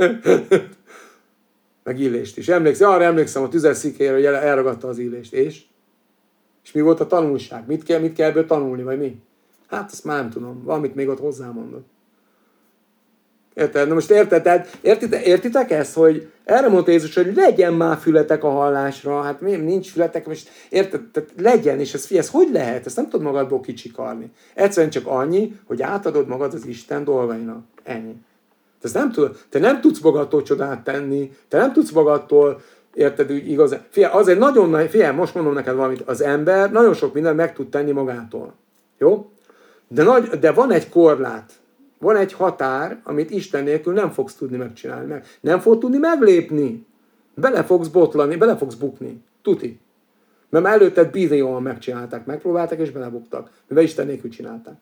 Meg Illést is. Arra emlékszem a tüzes szikére, hogy elragadta az Illést. És mi volt a tanulság? Mit kell ebből tanulni, vagy mi? Hát azt már nem tudom. Valamit még ott hozzámondott. Érted? Na most értitek ezt, hogy erre mondta Jézus, hogy legyen már fületek a hallásra, hát nincs fületek, most érted? Tehát legyen, és ez hogy lehet? Ezt nem tudod magadból kicsikarni. Egyszerűen csak annyi, hogy átadod magad az Isten dolgainak. Ennyi. Te nem tudsz magadtól csodát tenni, te nem tudsz magadtól, érted, úgy igazán. Figyelj, most mondom neked valamit, az ember nagyon sok mindent meg tud tenni magától. Jó? De van egy korlát. Van egy határ, amit Isten nélkül nem fogsz tudni megcsinálni. Nem fogod tudni meglépni. Bele fogsz botlani, bele fogsz bukni. Tuti. Mert előtted billióan megcsinálták, megpróbálták és belebuktak. Mivel Isten nélkül csinálták.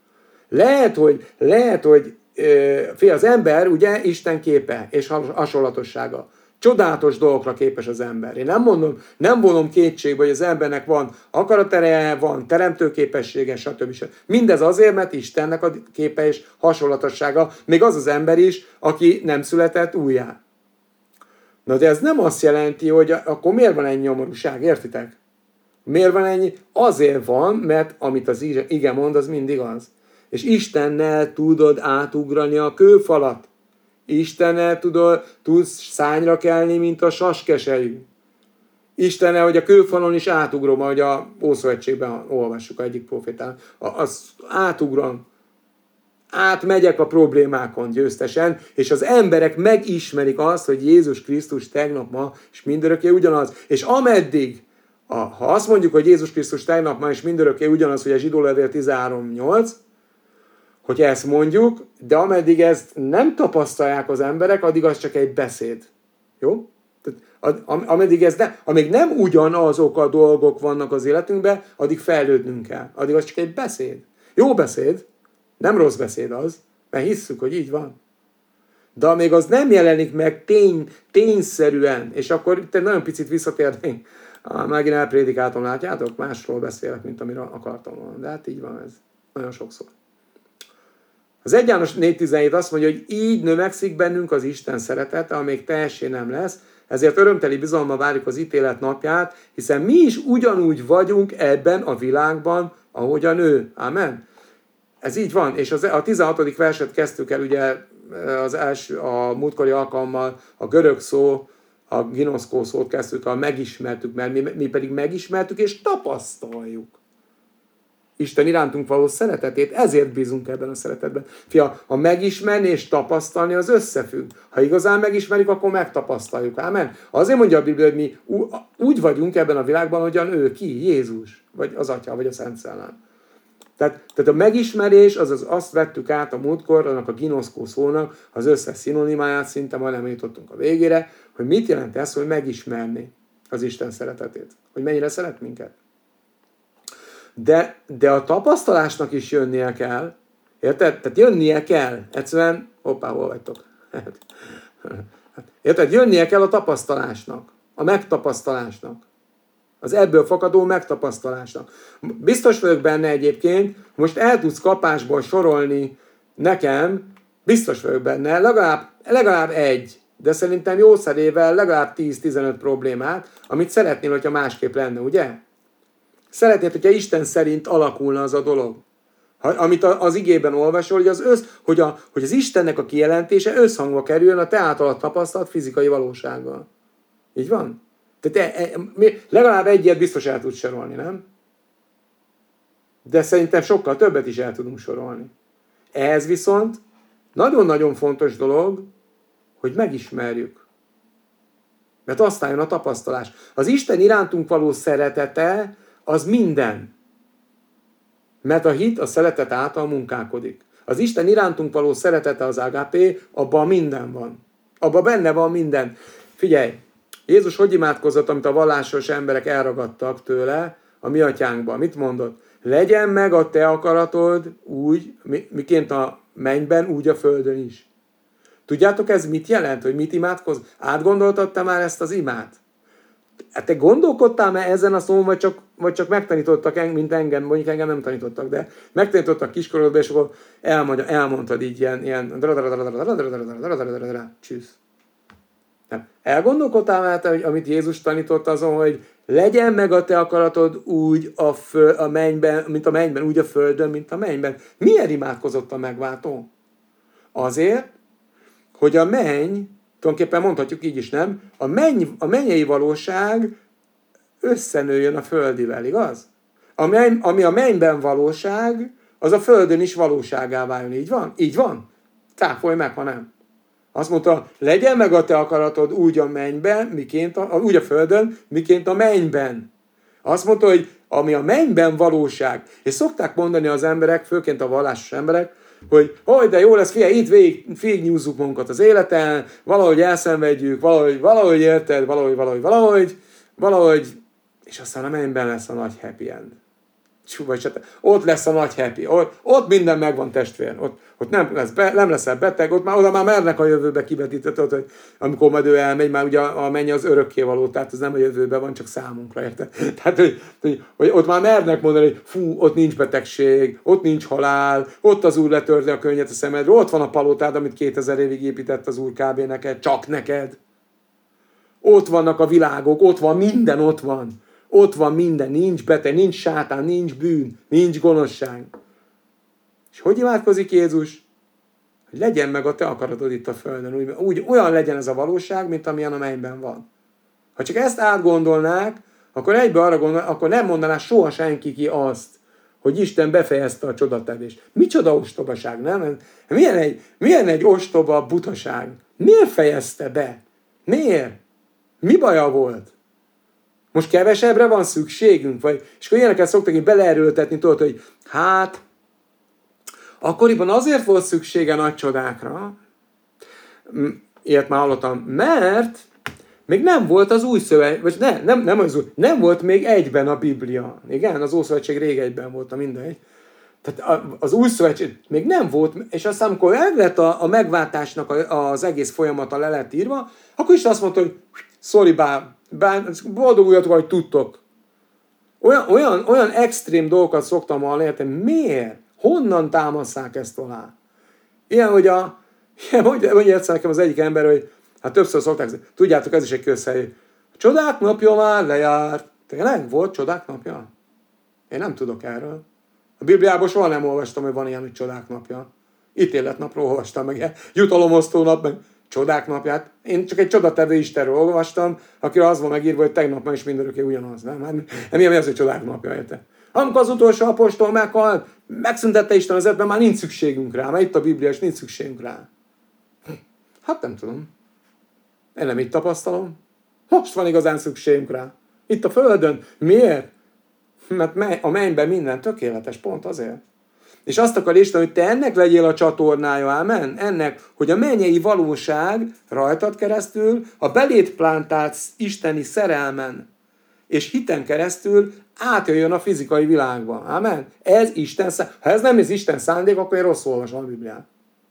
Lehet, hogy az ember ugye Isten képe és hasonlatossága. Csodálatos dolgokra képes az ember. Én nem vonom kétségbe, hogy az embernek van akaratereje, van teremtőképessége, stb. Mindez azért, mert Istennek a képe és hasonlatossága, még az ember is, aki nem született újjá. Na de ez nem azt jelenti, hogy akkor miért van ennyi nyomorúság, értitek? Miért van ennyi? Azért van, mert amit az ige mond, az mindig az. És Istennel tudod átugrani a kőfalat. Istennel tudsz szányra kelni, mint a saskeselyű. Istennel, hogy a kőfalon is átugrom, ahogy a Ószövetségben olvassuk egyik profétán. Az átugrom. Átmegyek a problémákon győztesen, és az emberek megismerik azt, hogy Jézus Krisztus tegnap, ma, és mindörökké ugyanaz. És ameddig, ha azt mondjuk, hogy Jézus Krisztus tegnap, ma, és mindörökké ugyanaz, hogy a Zsidó levél 13:8, hogy ezt mondjuk, de ameddig ezt nem tapasztalják az emberek, addig az csak egy beszéd. Jó? Tehát, amíg nem ugyanazok a dolgok vannak az életünkben, addig fejlődnünk kell. Addig az csak egy beszéd. Jó beszéd, nem rossz beszéd az, mert hisszük, hogy így van. De amíg az nem jelenik meg tényszerűen, és akkor itt nagyon picit visszatérnénk, megint elprédikáltam, látjátok? Másról beszélek, mint amire akartam volna. De hát így van ez. Nagyon sokszor. Az 1 János 4:17 azt mondja, hogy így növekszik bennünk az Isten szeretete, amíg teljessé nem lesz, ezért örömteli bizalommal várjuk az ítélet napját, hiszen mi is ugyanúgy vagyunk ebben a világban, ahogyan ő. Amen. Ez így van, és a 16. verset kezdtük el, ugye a múltkori alkalommal a görög szó, a ginoszkó szót kezdtük, megismertük, mert mi pedig megismertük és tapasztaljuk Isten irántunk való szeretetét, ezért bízunk ebben a szeretetben. Fia, a megismerni és tapasztalni az összefügg. Ha igazán megismerjük, akkor megtapasztaljuk. Ámen? Azért mondja a Biblia, hogy mi úgy vagyunk ebben a világban, hogyan ő ki, Jézus, vagy az Atya, vagy a Szent Szellem. Tehát a megismerés, azt vettük át a múltkor, annak a ginoszkó szónak az összes szinonimáját, szinte majdnem jutottunk a végére, hogy mit jelent ez, hogy megismerni az Isten szeretetét. Hogy mennyire szeret minket. De a tapasztalásnak is jönnie kell. Érted? Tehát jönnie kell. Egyszerűen, hol vagytok? Érted? Jönnie kell a tapasztalásnak. A megtapasztalásnak. Az ebből fakadó megtapasztalásnak. Biztos vagyok benne egyébként, most el tudsz kapásból sorolni nekem, biztos vagyok benne, legalább egy, de szerintem jószerével legalább 10-15 problémát, amit szeretnél, hogyha másképp lenne, ugye? Szeretnéd, hogyha Isten szerint alakulna az a dolog. Amit az igében olvasol, hogy az Istennek a kijelentése összhangba kerüljön a te általad tapasztalt fizikai valósággal. Így van? Tehát legalább egyet biztos el tudsz sorolni, nem? De szerintem sokkal többet is el tudunk sorolni. Ehhez viszont nagyon-nagyon fontos dolog, hogy megismerjük. Mert aztán jön a tapasztalás. Az Isten irántunk való szeretete az minden. Mert a hit a szeretet által munkálkodik. Az Isten irántunk való szeretete az agape, abban minden van. Abban benne van minden. Figyelj, Jézus hogy imádkozott, amit a vallásos emberek elragadtak tőle a mi atyánkban? Mit mondott? Legyen meg a te akaratod úgy, miként a mennyben, úgy a földön is. Tudjátok, ez mit jelent, hogy mit imádkoz? Átgondoltad te már ezt az imát? Hát te gondolkodtál-e ezen a szón, vagy csak megtanítottak, mint engem, mondjuk engem nem tanítottak, de megtanítottak kiskorodban, és akkor elmondtad így ilyen csűsz. Elgondolkodtál már te, hogy amit Jézus tanított azon, hogy legyen meg a te akaratod úgy a mennyben, mint a mennyben, úgy a földön, mint a mennyben. Miért imádkozott a megváltó? Azért, hogy a menny, tulajdonképpen mondhatjuk így is, nem? A mennyei valóság összenőjön a földivel, igaz? Ami a mennyben valóság, az a földön is valóságá váljon. Így van? Így van? Cáfolj meg, ha nem. Azt mondta, legyen meg a te akaratod úgy a mennyben, úgy a földön, miként a mennyben. Azt mondta, hogy ami a mennyben valóság. És szokták mondani az emberek, főként a vallásos emberek, hogy de jó lesz, figyelj, itt végignyúzzuk magunkat az életen, valahogy elszenvedjük, valahogy érted, valahogy, és aztán a mennyben lesz a nagy happy end. Ott lesz a nagy happy, ott minden megvan, testvér, ott nem leszel beteg, oda már mernek a jövőbe kivetíteni, hogy amikor majd ő elmegy, már ugye a menny az örökkévaló, tehát az nem a jövőben van, csak számunkra, érted? Tehát, hogy ott már mernek mondani, hogy fú, ott nincs betegség, ott nincs halál, ott az Úr letörli a könnyet a szemedről, ott van a palotád, amit 2000 évig épített az Úr kb. Neked, csak neked. Ott vannak a világok, ott van minden, ott van. Ott van minden, nincs beteg, nincs sátán, nincs bűn, nincs gonoszság. És hogy imádkozik Jézus? Hogy legyen meg a te akaratod itt a földön. Olyan legyen ez a valóság, mint amilyen a mennyben van. Ha csak ezt átgondolnák, akkor egybe arra gondolnák, akkor nem mondaná soha senki ki azt, hogy Isten befejezte a csodatevést. Micsoda ostobaság, nem? Milyen egy ostoba butaság? Miért fejezte be? Miért? Mi baja volt? Most kevesebbre van szükségünk? És akkor ilyeneket szoktak így beleerőltetni, tudod, hogy hát, akkoriban azért volt szüksége nagy csodákra, ilyet már hallottam, mert még nem volt az új szövetség, vagy nem volt még egyben a Biblia. Igen, az Ószövetség rég egyben volt, mindegy. Tehát az új szövetség még nem volt, és aztán amikor el lett a megváltásnak az egész folyamata le lett írva, akkor is azt mondta, hogy sorry, boldoguljatok, hogy tudtok. Olyan extrém dolgokat szoktam hallani, értem, miért? Honnan támasszák ezt alá? Ilyen, hogy mondja egyszer nekem az egyik ember, hogy hát többször szokták, tudjátok, ez is egy közhely. Csodák napja már lejárt. Tényleg volt csodák napja? Én nem tudok erről. A Bibliában soha nem olvastam, hogy van ilyen, hogy csodák napja. Ítéletnapról olvastam meg, jutalomosztó nap, meg csodák napját. Én csak egy csodatevő Istenről olvastam, akire az van megírva, hogy tegnap ma is mindörökké ugyanaz. Nem ilyen az, hogy csodák napja, érte. Amikor az utolsó apostol meghalt, megszüntette Isten az életben, már nincs szükségünk rá, mert itt a Biblia, és nincs szükségünk rá. Hát nem tudom. Én nem így tapasztalom. Most van igazán szükségünk rá. Itt a Földön. Miért? Mert a mennyben minden tökéletes, pont azért. És azt akar Isten, hogy te ennek legyél a csatornája, ámen? Ennek, hogy a mennyei valóság rajtad keresztül, a belét plántált isteni szerelmen és hiten keresztül átjöjjön a fizikai világba. Ámen? Ez Isten szándék. Ha ez nem az Isten szándék, akkor én rosszul olvasom a Bibliát.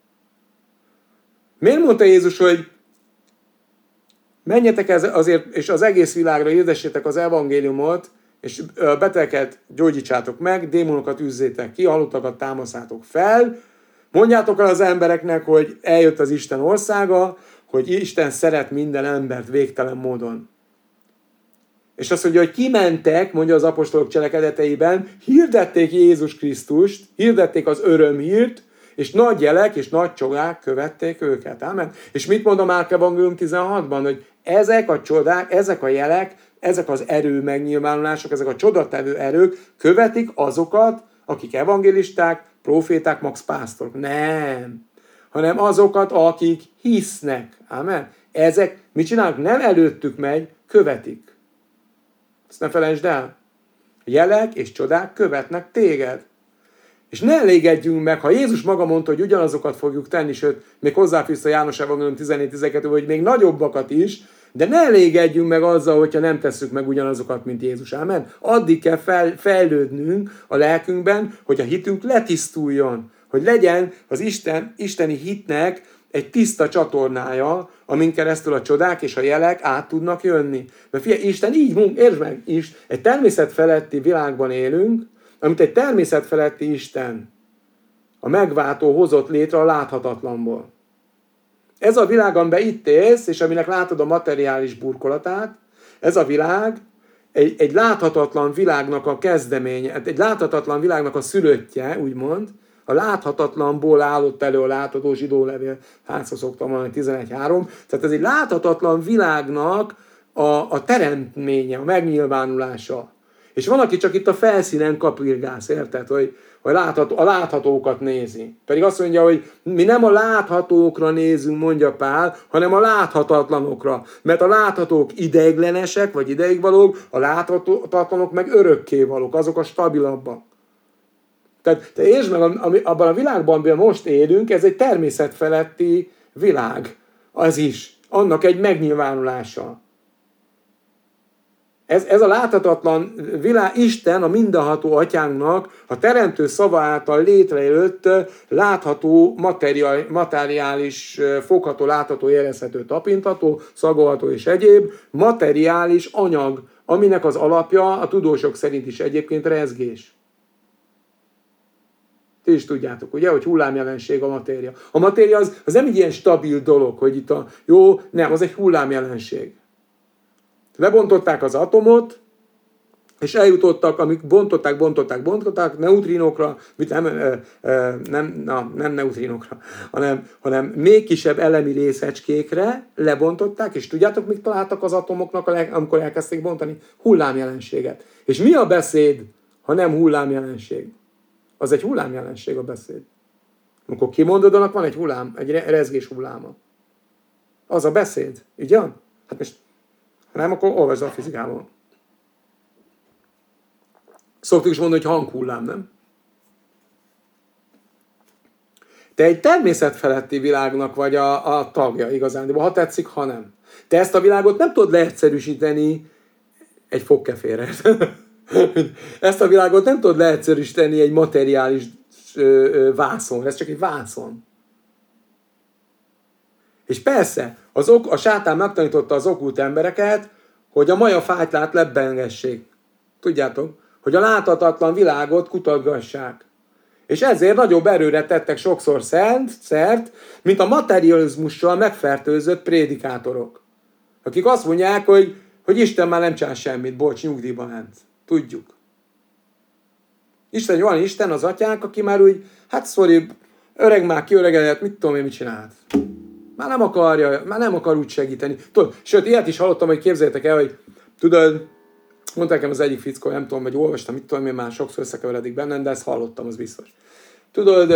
Miért mondta Jézus, hogy menjetek azért, és az egész világra hirdessétek az evangéliumot, és betegeket gyógyítsátok meg, démonokat üzzétek ki, halottakat támasztátok fel, mondjátok el az embereknek, hogy eljött az Isten országa, hogy Isten szeret minden embert végtelen módon. És azt mondja, hogy kimentek, mondja az apostolok cselekedeteiben, hirdették Jézus Krisztust, hirdették az örömhírt, és nagy jelek és nagy csodák követték őket. Amen. És mit mond a Márk evangélium 16-ban, hogy ezek a csodák, ezek a jelek, ezek az erő megnyilvánulások, ezek a csodatevő erők követik azokat, akik evangélisták, proféták, max pásztorok. Nem. Hanem azokat, akik hisznek. Amen. Ezek, mit csinálnak? Nem előttük megy, követik. Ezt ne felejtsd el. Jelek és csodák követnek téged. És ne elégedjünk meg, ha Jézus maga mondta, hogy ugyanazokat fogjuk tenni, sőt, még hozzáfűzte a János evangélium 14-12, hogy még nagyobbakat is, de ne elégedjünk meg azzal, hogyha nem tesszük meg ugyanazokat, mint Jézus. Ámen? Addig kell fejlődnünk a lelkünkben, hogy a hitünk letisztuljon. Hogy legyen az isteni hitnek egy tiszta csatornája, amin keresztül a csodák és a jelek át tudnak jönni. Mert figyelj, Isten így, értsd meg, egy természetfeletti világban élünk, amit egy természetfeletti Isten, a megváltó hozott létre a láthatatlanból. Ez a világ, amiben itt élsz, és aminek látod a materiális burkolatát, ez a világ egy láthatatlan világnak a kezdeménye, egy láthatatlan világnak a szülöttje, úgymond, a láthatatlanból állott elő a látható zsidó levél, hányszor szoktam mondani, 11.3. Tehát ez egy láthatatlan világnak a teremtménye, a megnyilvánulása. És van, aki csak itt a felszínen kapirgász, érted? Hogy a láthatókat nézi. Pedig azt mondja, hogy mi nem a láthatókra nézünk, mondja Pál, hanem a láthatatlanokra. Mert a láthatók ideiglenesek, vagy ideigvalók, a láthatatlanok meg örökkévalók, azok a stabilabbak. Tehát te értsd meg, abban a világban, amiben most élünk, ez egy természetfeletti világ. Az is. Annak egy megnyilvánulása. Ez a láthatatlan világ, Isten, a mindenható atyánknak a teremtő szava által létrejött látható, materiális, fogható, látható, érezhető, tapintható, szagolható és egyéb materiális anyag, aminek az alapja a tudósok szerint is egyébként rezgés. Ti is tudjátok, ugye, hogy hullámjelenség a matéria. A matéria az nem egy ilyen stabil dolog, hogy itt az egy hullámjelenség. Lebontották az atomot, és eljutottak, amik bontották neutrinokra, nem neutrinokra, hanem még kisebb elemi részecskékre lebontották, és tudjátok, mit találtak az atomoknak, amikor elkezdték bontani? Hullámjelenséget. És mi a beszéd, ha nem hullámjelenség? Az egy hullámjelenség a beszéd. Amikor kimondod, annak van egy hullám, egy rezgés hulláma. Az a beszéd, így van? Hát most ha nem, akkor olvasd a fizikában. Szoktuk is mondani, hogy hanghullám, nem? Te egy természetfeletti világnak vagy a tagja igazán, de ha tetszik, ha nem. Te ezt a világot nem tudod leegyszerűsíteni egy fogkefére. Ezt a világot nem tudod leegyszerűsíteni egy materiális vászon. Ez csak egy vászon. És persze, a sátán megtanította az okkult embereket, hogy a maja fájtlát lebbengessék. Tudjátok? Hogy a láthatatlan világot kutatgassák. És ezért nagyobb erőre tettek sokszor szert, mint a materializmussal megfertőzött prédikátorok. Akik azt mondják, hogy Isten már nem csinál semmit, bocs, nyugdíjba ment. Tudjuk. Van Isten, az atyánk, aki már úgy, öreg már kiöregedett, mit tudom én, mit csinált. Már nem akar úgy segíteni. Tudod, sőt, ilyet is hallottam, hogy képzeljétek el, hogy tudod, mondta nekem az egyik fickó, nem tudom, vagy olvastam, mit tudom én, már sokszor összekeveredik bennem, de ezt hallottam, az biztos. Tudod,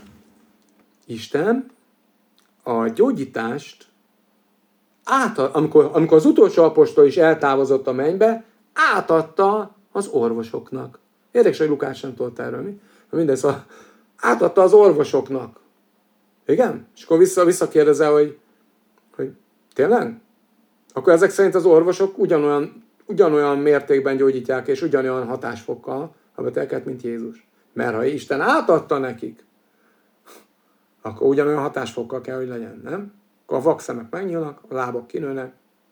Isten a gyógyítást amikor az utolsó apostol is eltávozott a mennybe, átadta az orvosoknak. Érdekes, hogy Lukács nem tudott erről, mi? Mindegy, szóval átadta az orvosoknak. Igen? És akkor visszakérdezel, hogy tényleg? Akkor ezek szerint az orvosok ugyanolyan mértékben gyógyítják, és ugyanolyan hatásfokkal a betegeket, mint Jézus. Mert ha Isten átadta nekik, akkor ugyanolyan hatásfokkal kell, hogy legyen, nem? Akkor a vakszemek megnyílnak, a lábak kinőnek.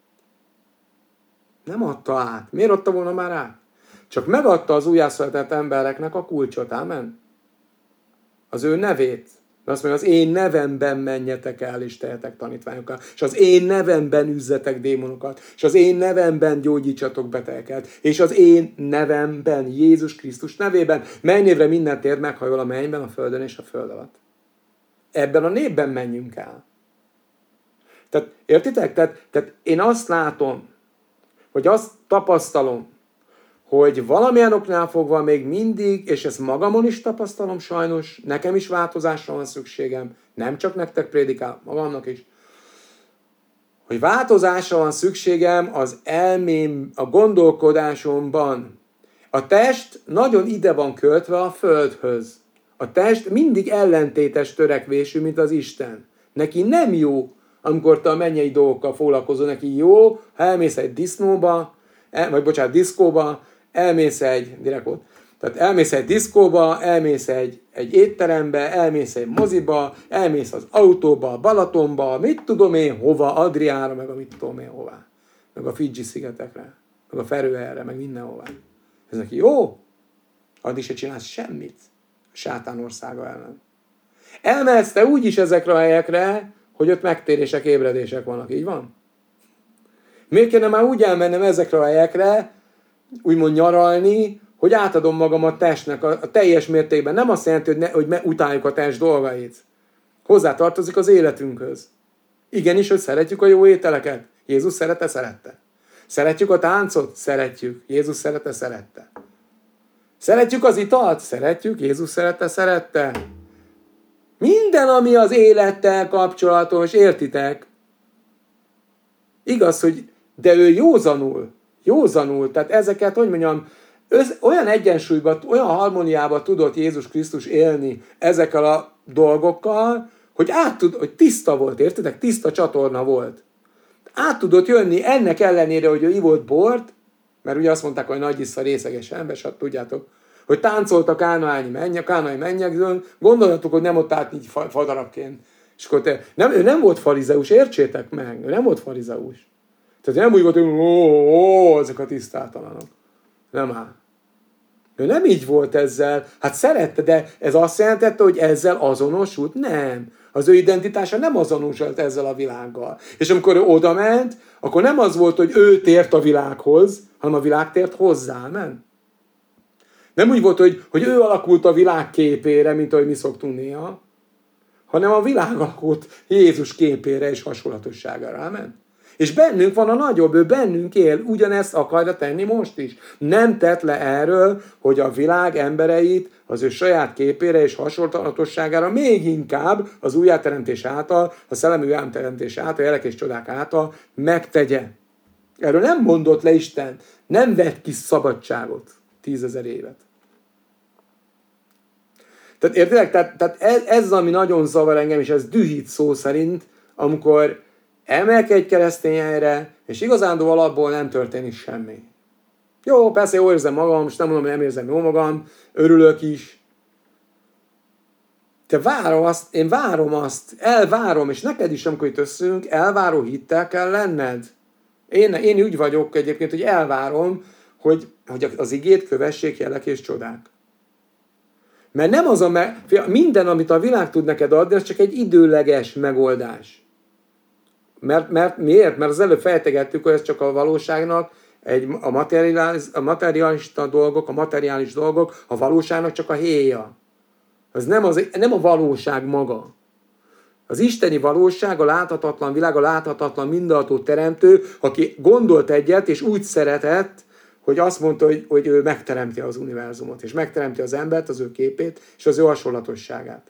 Nem adta át. Miért adta volna már át? Csak megadta az újjászületett embereknek a kulcsot, ámen? Az ő nevét. De azt mondja, az én nevemben menjetek el, és tehetek tanítványokkal. És az én nevemben üzzetek démonokat. És az én nevemben gyógyítsatok betegeket. És az én nevemben, Jézus Krisztus nevében, mely névre minden tér meghajol a mennyben, a földön és a föld alatt. Ebben a névben menjünk el. Tehát, értitek? Tehát én azt látom, hogy azt tapasztalom, hogy valamilyen oknál fogva még mindig, és ezt magamon is tapasztalom sajnos, nekem is változásra van szükségem, nem csak nektek prédikál, magamnak is, hogy változásra van szükségem az elmém, a gondolkodásomban. A test nagyon ide van költve a földhöz. A test mindig ellentétes törekvésű, mint az Isten. Neki nem jó, amikor te a mennyei dolgokkal foglalkozol, neki jó, ha elmész egy diszkóba, elmész egy, Tehát elmész egy diszkóba, elmész egy étterembe, elmész egy moziba, elmész az autóba, Balatonba, mit tudom én hova, Adriára, meg a mit tudom én hová. Meg a Fidzsi-szigetekre, meg a Feröerre, meg mindenhová. Ez neki jó? Addig se csinálsz semmit a sátán országa ellen. Elmehetsz te úgyis ezekre a helyekre, hogy ott megtérések, ébredések vannak. Így van? Miért kéne már úgy elmennem ezekre a helyekre, úgymond nyaralni, hogy átadom magam a testnek a teljes mértékben. Nem azt jelenti, hogy utáljuk a test dolgait. Hozzá tartozik az életünkhöz. Igenis, hogy szeretjük a jó ételeket. Jézus szerette. Szeretjük a táncot? Szeretjük. Jézus szerette. Szeretjük az italt? Szeretjük. Jézus szerette. Minden, ami az élettel kapcsolatos, értitek? Igaz, hogy de ő józanul, tehát ezeket, hogy mondjam, olyan egyensúlyban, olyan harmóniában tudott Jézus Krisztus élni ezekkel a dolgokkal, hogy tiszta volt, értitek? Tiszta csatorna volt. Át tudott jönni ennek ellenére, hogy ő ivott bort, mert ugye azt mondták, hogy nagy iszza részeges ember, hát tudjátok, hogy táncolt a kánai mennyekzőn, gondoljatok, hogy nem ott állt így fadarabként. És akkor ő nem volt farizeus, értsétek meg, ő nem volt farizeus. Tehát nem úgy volt, hogy ezek a tisztátalanok. Nem áll. Ő nem így volt ezzel. Hát szerette, de ez azt jelentette, hogy ezzel azonosult? Nem. Az ő identitása nem azonosult ezzel a világgal. És amikor ő odament, akkor nem az volt, hogy ő tért a világhoz, hanem a világ tért hozzá, nem? Nem úgy volt, hogy ő alakult a világ képére, mint ahogy mi szoktunk néha, hanem a világ alakult Jézus képére és hasonlatosságára, amen? És bennünk van a nagyobb, ő bennünk él, ugyanezt akarja tenni most is. Nem tett le erről, hogy a világ embereit az ő saját képére és hasonlatosságára még inkább az újjáteremtés által, a szellemi újjáteremtés által, jelek és csodák által megtegye. Erről nem mondott le Isten, nem vett ki szabadságot 10 000 évet. Tehát értitek? Tehát ez ami nagyon zavar engem, és ez dühít szó szerint, amikor emelkedj egy keresztény helyre, és igazándó alapból nem történik semmi. Jó, persze jól érzem magam, most nem mondom, hogy nem érzem jól magam, örülök is. De én várom azt, elvárom, és neked is, amikor itt összünk, elváró hittel kell lenned. Én úgy vagyok egyébként, hogy elvárom, hogy az igét kövessék jelek és csodák. Mert nem az minden, amit a világ tud neked adni, az csak egy időleges megoldás. Mert miért? Mert az előbb fejtegettük, hogy ez csak a valóságnak, a materialista dolgok, a materiális dolgok, a valóságnak csak a héja. Ez nem a valóság maga. Az isteni valóság, a láthatatlan világ, a láthatatlan mindenható teremtő, aki gondolt egyet, és úgy szeretett, hogy azt mondta, hogy ő megteremti az univerzumot, és megteremti az embert, az ő képét, és az ő hasonlatosságát.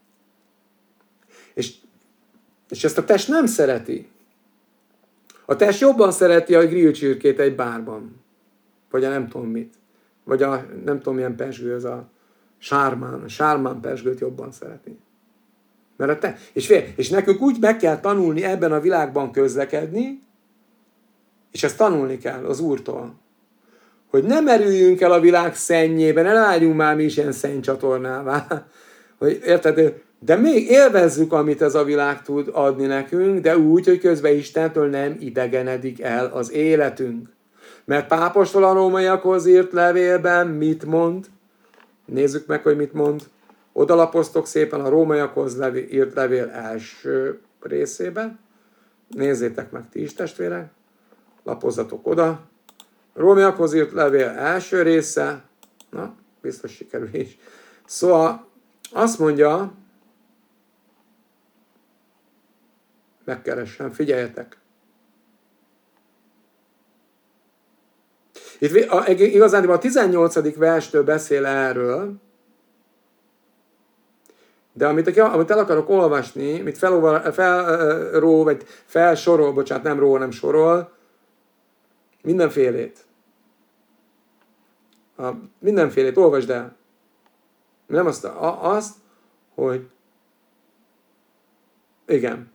És ezt a test nem szereti. A test jobban szereti a grillcsirkét egy bárban. Vagy a nem tudom mit. Vagy a nem tudom milyen pezsgő, az a sármán pezsgőt jobban szereti. Mert és nekünk úgy meg kell tanulni ebben a világban közlekedni, és ezt tanulni kell az Úrtól. Hogy ne merüljünk el a világ szennyébe, ne vágyjunk már mi is ilyen szennycsatornává. Hogy, érted? De még élvezzük, amit ez a világ tud adni nekünk, de úgy, hogy közben Istentől nem idegenedik el az életünk. Mert Pál apostol a rómaiakhoz írt levélben mit mond? Nézzük meg, hogy mit mond. Odalapoztok szépen a rómaiakhoz írt levél első részébe. Nézzétek meg ti is, testvérek. Lapozzatok oda. Rómaiakhoz írt levél első része. Na, biztos sikerül is. Szóval azt mondja, megkeressem, figyeljetek. Itt igazán a 18. verstől beszél erről, de amit el akarok olvasni, amit felsorol, nem ró, nem sorol, mindenfélét. Mindenfélét, olvasd el. Nem azt, hogy igen.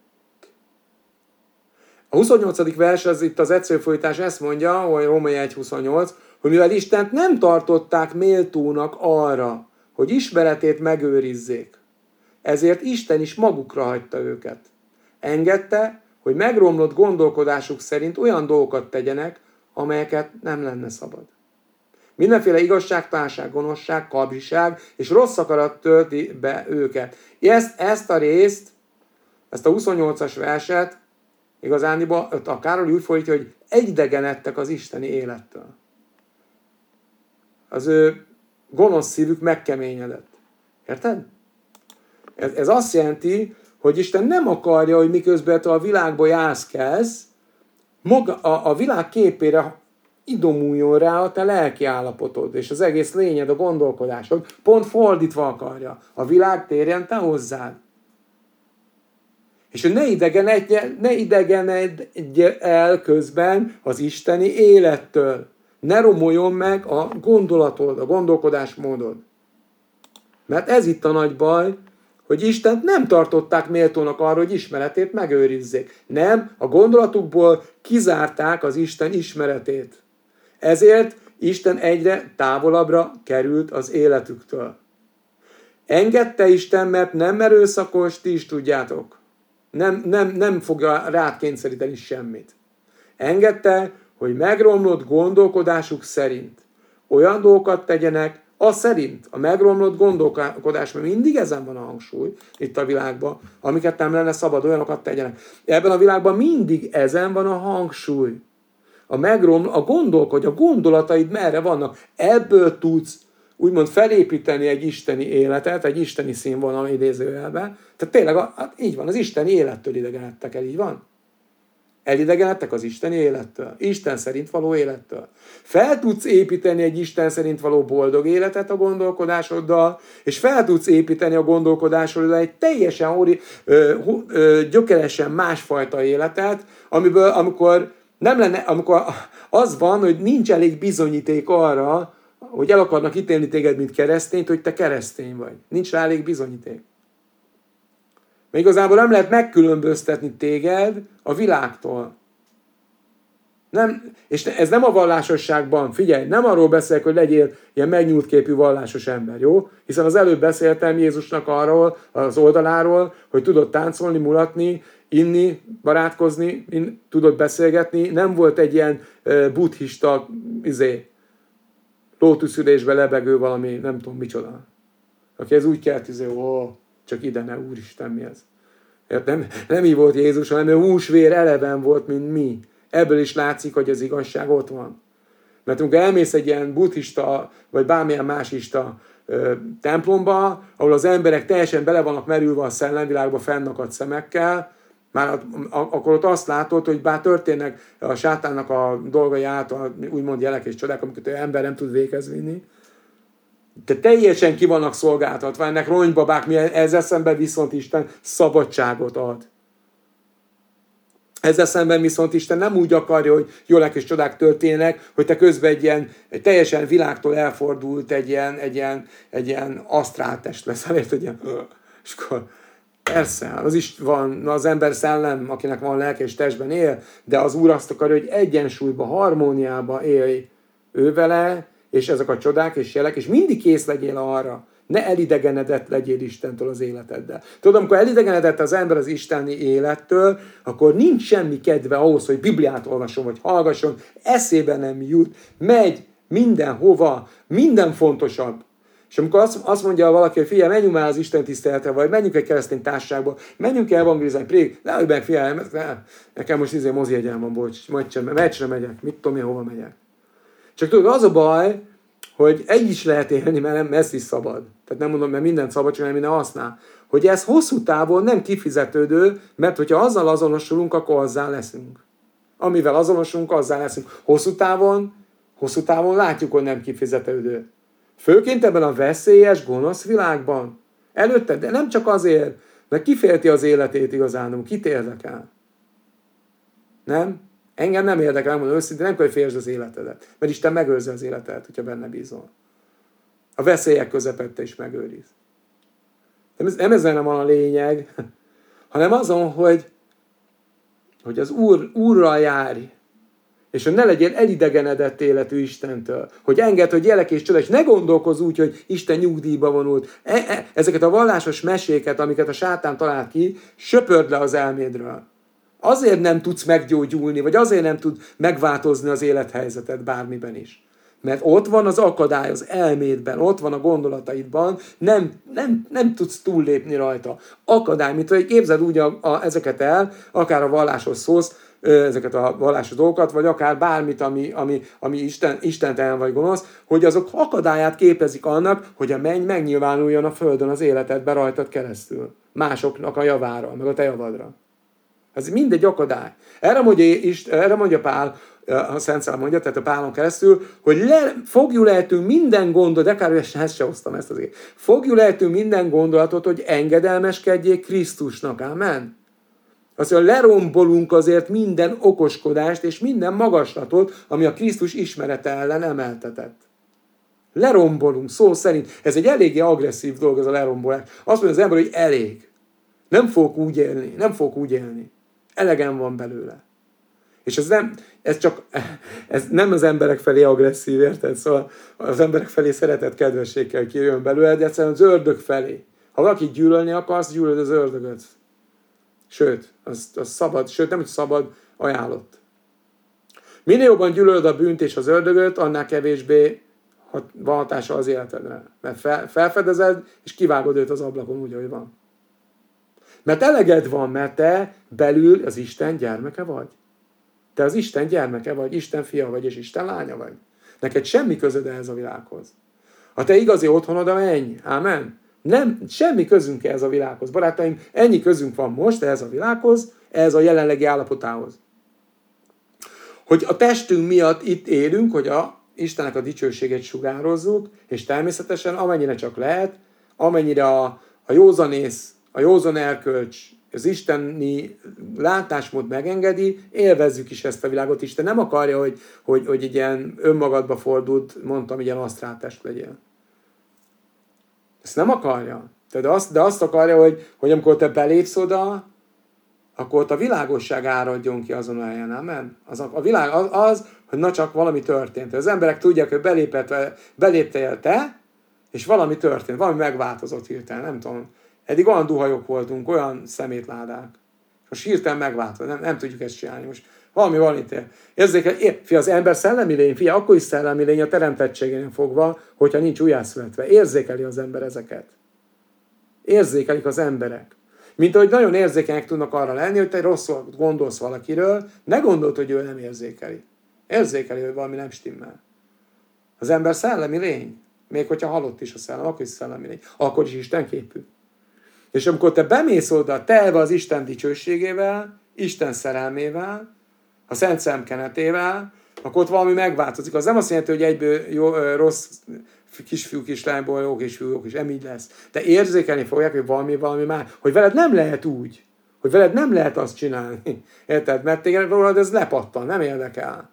A 28. vers, az itt az ecőfolytás ezt mondja, hogy Római 1.28, hogy mivel Istent nem tartották méltónak arra, hogy ismeretét megőrizzék, ezért Isten is magukra hagyta őket. Engedte, hogy megromlott gondolkodásuk szerint olyan dolgokat tegyenek, amelyeket nem lenne szabad. Mindenféle igazságtalanság, gonoszság, kabzsiság és rossz akarat tölti be őket. Ezt a részt, ezt a 28-as verset igazániból a Károly úgy fordítja, hogy egydegenedtek az isteni élettől. Az ő gonosz szívük megkeményedett. Érted? Ez azt jelenti, hogy Isten nem akarja, hogy miközben te a világba jársz kelsz, a világ képére idomuljon rá a te lelki állapotod, és az egész lényed, a gondolkodásod pont fordítva akarja. A világ térjen te hozzád. És hogy ne idegenedj el közben az isteni élettől. Ne romoljon meg a gondolatod, a gondolkodásmódod. Mert ez itt a nagy baj, hogy Istent nem tartották méltónak arra, hogy ismeretét megőrizzék. Nem, a gondolatukból kizárták az Isten ismeretét. Ezért Isten egyre távolabbra került az életüktől. Engedte Isten, mert nem erőszakos, ti is tudjátok. Nem fogja rád kényszeríteni semmit. Engedte, hogy megromlott gondolkodásuk szerint olyan dolgokat tegyenek, a megromlott gondolkodás, mert mindig ezen van a hangsúly itt a világban, amiket nem lenne szabad, olyanokat tegyenek. Ebben a világban mindig ezen van a hangsúly. A gondolataid merre vannak. Ebből tudsz úgymond felépíteni egy isteni életet, egy isteni színvonal idézőjelben. Tehát tényleg így van, az isteni élettől idegenedtek el, így van. Elidegenedtek az isteni élettől, Isten szerint való élettől. Fel tudsz építeni egy Isten szerint való boldog életet a gondolkodásoddal, és fel tudsz építeni a gondolkodásoddal egy teljesen gyökeresen másfajta életet, amikor az van, hogy nincs elég bizonyíték arra, hogy el akarnak ítélni téged, mint keresztényt, hogy te keresztény vagy. Nincs rá elég bizonyíték. Mert igazából nem lehet megkülönböztetni téged a világtól. És ez nem a vallásosságban, figyelj, nem arról beszélek, hogy legyél ilyen megnyúlt képű vallásos ember, jó? Hiszen az előbb beszéltem Jézusnak arról, az oldaláról, hogy tudott táncolni, mulatni, inni, barátkozni, tudott beszélgetni, nem volt egy ilyen buddhista, lótuszülésbe lebegő valami, nem tudom micsoda. Aki ez úgy kelt, csak ide ne, Úristen, mi ez? Nem így volt Jézus, hanem ő húsvér eleven volt, mint mi. Ebből is látszik, hogy az igazság ott van. Mert amikor elmész egy ilyen buddhista, vagy bármilyen másista templomba, ahol az emberek teljesen bele vannak merülve a szellemvilágba fennakadt szemekkel, akkor ott azt látod, hogy bár történnek a sátánnak a dolgai által, úgymond jelek és csodák, amiket az ember nem tud véghez vinni, de teljesen ki vannak szolgáltatva, ennek ronybabák, ezzel szemben viszont Isten szabadságot ad. Ezzel szemben viszont Isten nem úgy akarja, hogy jólek és csodák történnek, hogy te közben egy teljesen világtól elfordult egy ilyen asztráltest leszel, és akkor persze, az is van, az ember szellem, akinek van lelke és testben él, de az Úr azt akarja, hogy egyensúlyba, harmóniába élj ő vele, és ezek a csodák és jelek, és mindig kész legyél arra, ne elidegenedett legyél Istentől az életeddel. Tudod, amikor elidegenedett az ember az isteni élettől, akkor nincs semmi kedve ahhoz, hogy Bibliát olvasson, vagy hallgasson, eszébe nem jut, megy mindenhova, minden fontosabb. És amikor azt mondja valaki, hogy figyelj, menjünk már az Isten tiszteletre, vagy menjünk egy keresztény társaságba, menjünk el evangelizálni, prég, nehogy meg, figyelj, nekem most mozijegyem van, bocs, meccsre megyek, mit tudom én, hova megyek. Csak tudod, az a baj, hogy egy is lehet élni, mert nem, ez is szabad. Tehát nem mondom, mert mindent szabad, csak nem minden használ. Hogy ez hosszú távon nem kifizetődő, mert hogyha azzal azonosulunk, akkor azzal leszünk. Amivel azonosulunk, azzal leszünk. Hosszú távon látjuk, hogy nem kifizetődő. Főként ebben a veszélyes, gonosz világban. Előtte, de nem csak azért, mert kifélti az életét igazán, kit érdekel. Nem? Engem nem érdekel, mondom őszintén, nem kell, hogy féltsd az életedet. Mert Isten megőrzi az életedet, hogyha benne bízol. A veszélyek közepette is megőriz. Nem ezen van a lényeg, hanem azon, hogy az Úrral járj. És hogy ne legyél elidegenedett életű Istentől. Hogy engedd, hogy jelek és csoda, és ne gondolkozz úgy, hogy Isten nyugdíjba vonult. Ezeket a vallásos meséket, amiket a sátán talált ki, söpörd le az elmédről. Azért nem tudsz meggyógyulni, vagy azért nem tud megváltozni az élethelyzeted bármiben is. Mert ott van az akadály az elmédben, ott van a gondolataidban, nem tudsz túllépni rajta. Akadály, mint hogy képzeld úgy ezeket el, akár a valláshoz szólsz, ezeket a vallásos dolgokat, vagy akár bármit, ami istentelen vagy gonosz, hogy azok akadályát képezik annak, hogy a menny megnyilvánuljon a földön az életedben rajtad keresztül. Másoknak a javára, meg a te javadra. Ez mindegy akadály. Erre mondja Pál, a Szent Szellem mondja, tehát a Pálon keresztül, hogy fogjul-ejtünk minden gondot, de akár ezt se hoztam ezt azért. Fogjul-ejtünk minden gondolatot, hogy engedelmeskedjék Krisztusnak. Amen. Azt mondja, lerombolunk azért minden okoskodást és minden magaslatot, ami a Krisztus ismerete ellen emeltetett. Lerombolunk, szó szerint. Ez egy eléggé agresszív dolog, ez a lerombolás. Azt mondja az ember, hogy elég. Nem fogok úgy élni. Elegem van belőle. És ez nem az emberek felé agresszív, érted? Szóval az emberek felé szeretett kedvességgel kijön belőle, de egyszerűen az ördög felé. Ha valaki gyűlölni akarsz, gyűlöld az ördögöt. Sőt, az szabad, nem hogy szabad, ajánlott. Minél jobban gyűlölöd a bűnt és az ördögöt, annál kevésbé van hatása az életedre. Mert felfedezed, és kivágod őt az ablakon úgy, ahogy van. Mert eleged van, mert te belül az Isten gyermeke vagy. Te az Isten gyermeke vagy, Isten fia vagy, és Isten lánya vagy. Neked semmi közöd ehhez a világhoz. A te igazi otthonod a menny. Ámen. Nem, semmi közünk ehhez a világhoz. Barátaim, ennyi közünk van most ehhez a világhoz, ehhez a jelenlegi állapotához. Hogy a testünk miatt itt élünk, hogy Istennek a dicsőségét sugározzuk, és természetesen amennyire csak lehet, amennyire a józanész, a józan erkölcs, az isteni látásmód megengedi, élvezzük is ezt a világot. Isten nem akarja, hogy egy ilyen önmagadba fordult, mondtam, ilyen asztráltest legyél. Ezt nem akarja. De azt akarja, hogy amikor te belépsz oda, akkor ott a világosság áradjon ki azon a helyen. Amen? A világ az, hogy na csak valami történt. Az emberek tudják, hogy beléptél te, és valami történt, valami megváltozott hirtelen, nem tudom. Eddig olyan duhajok voltunk, olyan szemétládák. Most hirtelen megváltozott, nem tudjuk ezt csinálni. Most valami van itt. Érzékel, az ember szellemi lény, akkor is szellemi lény a teremtettségén fogva, hogyha nincs újjászületve. Érzékeli az ember ezeket. Érzékelik az emberek. Mint ahogy nagyon érzékenyek tudnak arra lenni, hogy te rosszul gondolsz valakiről, ne gondold, hogy ő nem érzékeli. Érzékeli, hogy valami nem stimmel. Az ember szellemi lény. Még hogyha halott is a szellem, akkor is szellemi lény. Akkor is Isten képű. És amikor te bemész oda, telve az Isten dicsőségével, Isten szerelmével, a Szent Szemkenetével, akkor ott valami megváltozik. Az nem azt jelenti, hogy egyből rossz kisfiú, kislányból jó kisfiú, jó kis, így lesz. De érzékelni fogják, hogy valami már, hogy veled nem lehet úgy, hogy veled nem lehet azt csinálni. Érted? Mert téged rólad ez lepattan, nem érdekel.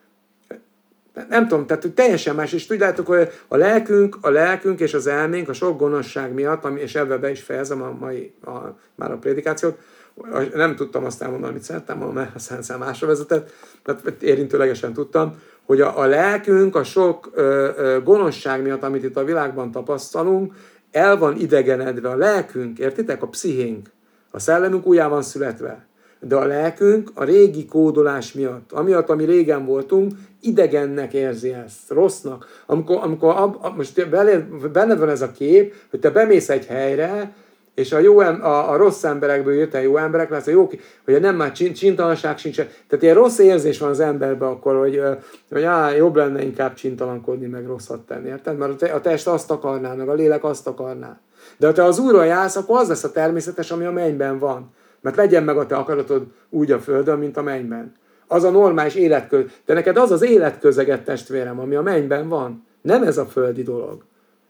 Nem tudom, tehát hogy teljesen más, és tudjátok, hogy a lelkünk és az elménk a sok gonoszság miatt, és ebben be is fejezem már a prédikációt, nem tudtam azt elmondani, amit szerettem volna, mert a Szent Szellem másra vezetett, mert érintőlegesen tudtam, hogy a lelkünk a sok gonoszság miatt, amit itt a világban tapasztalunk, el van idegenedve a lelkünk, értitek? A pszichénk, a szellemünk újjá van születve. De a lelkünk a régi kódolás miatt, amiatt, ami régen voltunk, idegennek érzi ezt, rossznak. Amikor most benned van ez a kép, hogy te bemész egy helyre, és a rossz emberekből jöttél jó emberek lesz, hogy nem már csintalanság sincs. Tehát ilyen rossz érzés van az emberben akkor, hogy jobb lenne inkább csintalankodni, meg rosszat tenni. Érted? Mert a test azt akarná, meg a lélek azt akarná. De ha te az Úrral jársz, akkor az lesz a természetes, ami a mennyben van. Mert legyen meg a te akaratod úgy a földön, mint a mennyben. Az a normális életköz. De neked az az életközeget, testvérem, ami a mennyben van. Nem ez a földi dolog.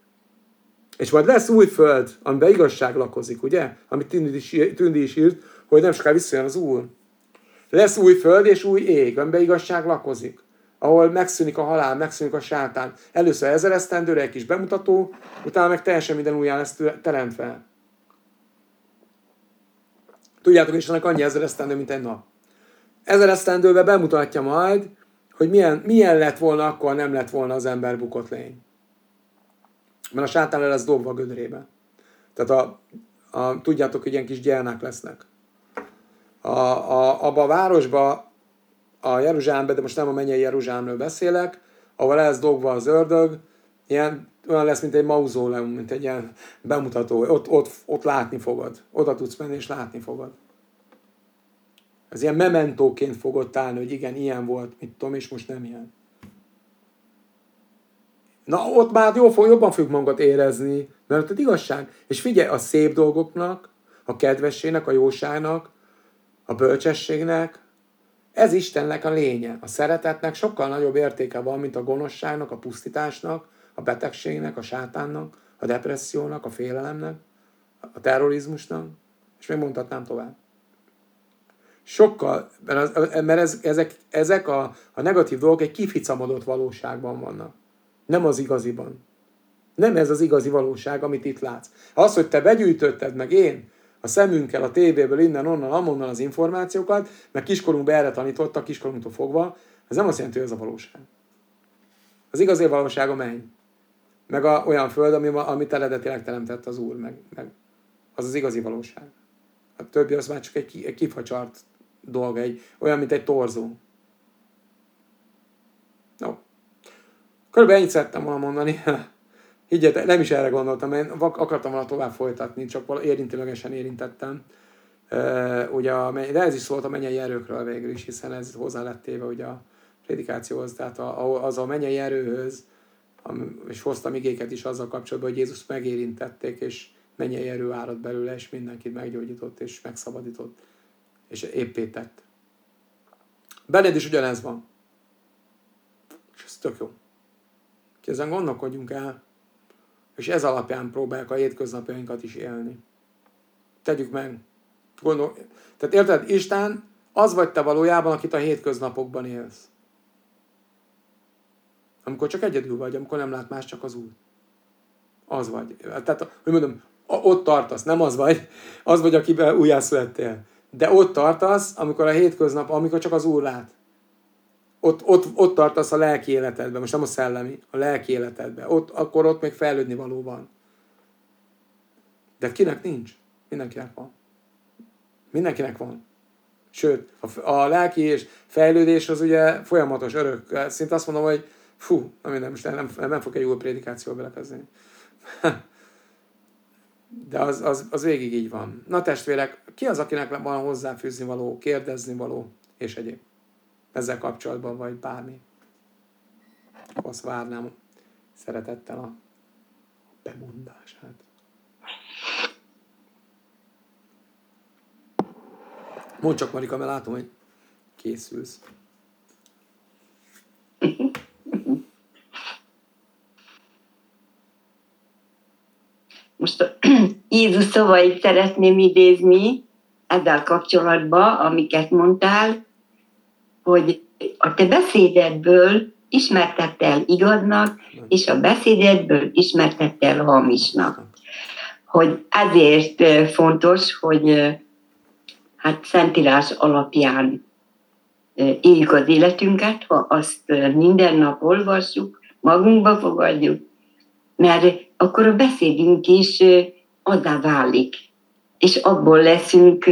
És majd lesz új föld, amiben igazság lakozik, ugye? Amit Tündi is írt, hogy nem sokára visszajön az Úr. Lesz új föld és új ég, amiben igazság lakozik. Ahol megszűnik a halál, megszűnik a sátán. Először 1000 esztendőre egy kis bemutató, utána meg teljesen minden újjá lesz teremtve. Tudjátok, Istennek annyi 1000 esztendő, mint egy nap. 1000 esztendőben bemutatja majd hogy milyen lett volna akkor, ha nem lett volna az ember bukott lény. Mert a sátán le lesz dobva a gödrébe. Tehát tudjátok, hogy ilyen kis gyermák lesznek. Abba a városba, a Jeruzsálembe, de most nem a mennyei Jeruzsálemről beszélek, ahol lesz dobva az ördög, olyan lesz, mint egy mauzóleum, mint egy ilyen bemutató. Ott látni fogod. Oda tudsz menni, és látni fogod. Ez ilyen mementóként fogod állni, hogy igen, ilyen volt, mit tudom, és most nem ilyen. Na, ott már jobban fogjuk magunkat érezni, mert ott az igazság. És figyelj, a szép dolgoknak, a kedvességnek, a jóságnak, a bölcsességnek, ez Istennek a lénye. A szeretetnek sokkal nagyobb értéke van, mint a gonoszságnak, a pusztításnak, a betegségnek, a sátánnak, a depressziónak, a félelemnek, a terrorizmusnak, és még mondhatnám tovább. Sokkal, mert ezek a negatív dolgok egy kificamodott valóságban vannak. Nem az igaziban. Nem ez az igazi valóság, amit itt látsz. Az, hogy te begyűjtötted, meg én, a szemünkkel, a tévéből, innen, onnan, amonnan az információkat, meg kiskorunkban erre tanítottak, kiskorunktól fogva, ez nem azt jelenti, hogy ez a valóság. Az igazi valóság a menny. Meg olyan föld, amit eredetileg teremtett az Úr, meg az az igazi valóság. A többi az már csak egy kifacsart dolga, olyan, mint egy torzó. No. Körülbelül ennyit szerettem volna mondani. Higgyetek, nem is erre gondoltam, én akartam volna tovább folytatni, csak érintőlegesen érintettem. De ez is szólt a mennyei erőkről végül is, hiszen ez hozzá lett téve ugye a prédikációhoz, tehát az a mennyei erőhöz, és hoztam igéket is azzal kapcsolatban, hogy Jézus megérintették, és mennyei erő árad belőle, és mindenkit meggyógyított, és megszabadított, és éppé tett. Benned is ugyanez van. És ez tök jó. Ezen gondolkodjunk el, és ez alapján próbáljuk a hétköznapjainkat is élni. Tegyük meg. Tehát érted, Isten, az vagy te valójában, akit a hétköznapokban élsz. Amikor csak egyedül vagy, amikor nem lát más, csak az Úr. Az vagy. Tehát, hogy mondom, ott tartasz, nem az vagy, akiben újjászülettél. De ott tartasz, amikor a hétköznap, amikor csak az Úr lát. Ott tartasz a lelki életedben, most nem a szellemi, a lelki életedben. Akkor ott még fejlődni való van. De kinek nincs? Mindenkinek van. Mindenkinek van. Sőt, a lelki és fejlődés az ugye folyamatos, örök. Szinte azt mondom, hogy most nem fog egy új prédikációba belekezdeni. De az végig így van. Na testvérek, ki az, akinek van hozzáfűzni való, kérdezni való, és egyéb? Ezzel kapcsolatban, vagy bármi. Azt várnám szeretettel a bemondását. Mondd csak, Marika, mert látom, hogy készülsz. Most a Jézus szavait szeretném idézni ezzel kapcsolatban, amiket mondtál, hogy a te beszédedből ismertett el igaznak, és a beszédedből ismertett el hamisnak. Hogy ezért fontos, hogy Szentírás alapján éljük az életünket, ha azt minden nap olvassuk, magunkba fogadjuk, mert akkor a beszédünk is azzá válik, és abból leszünk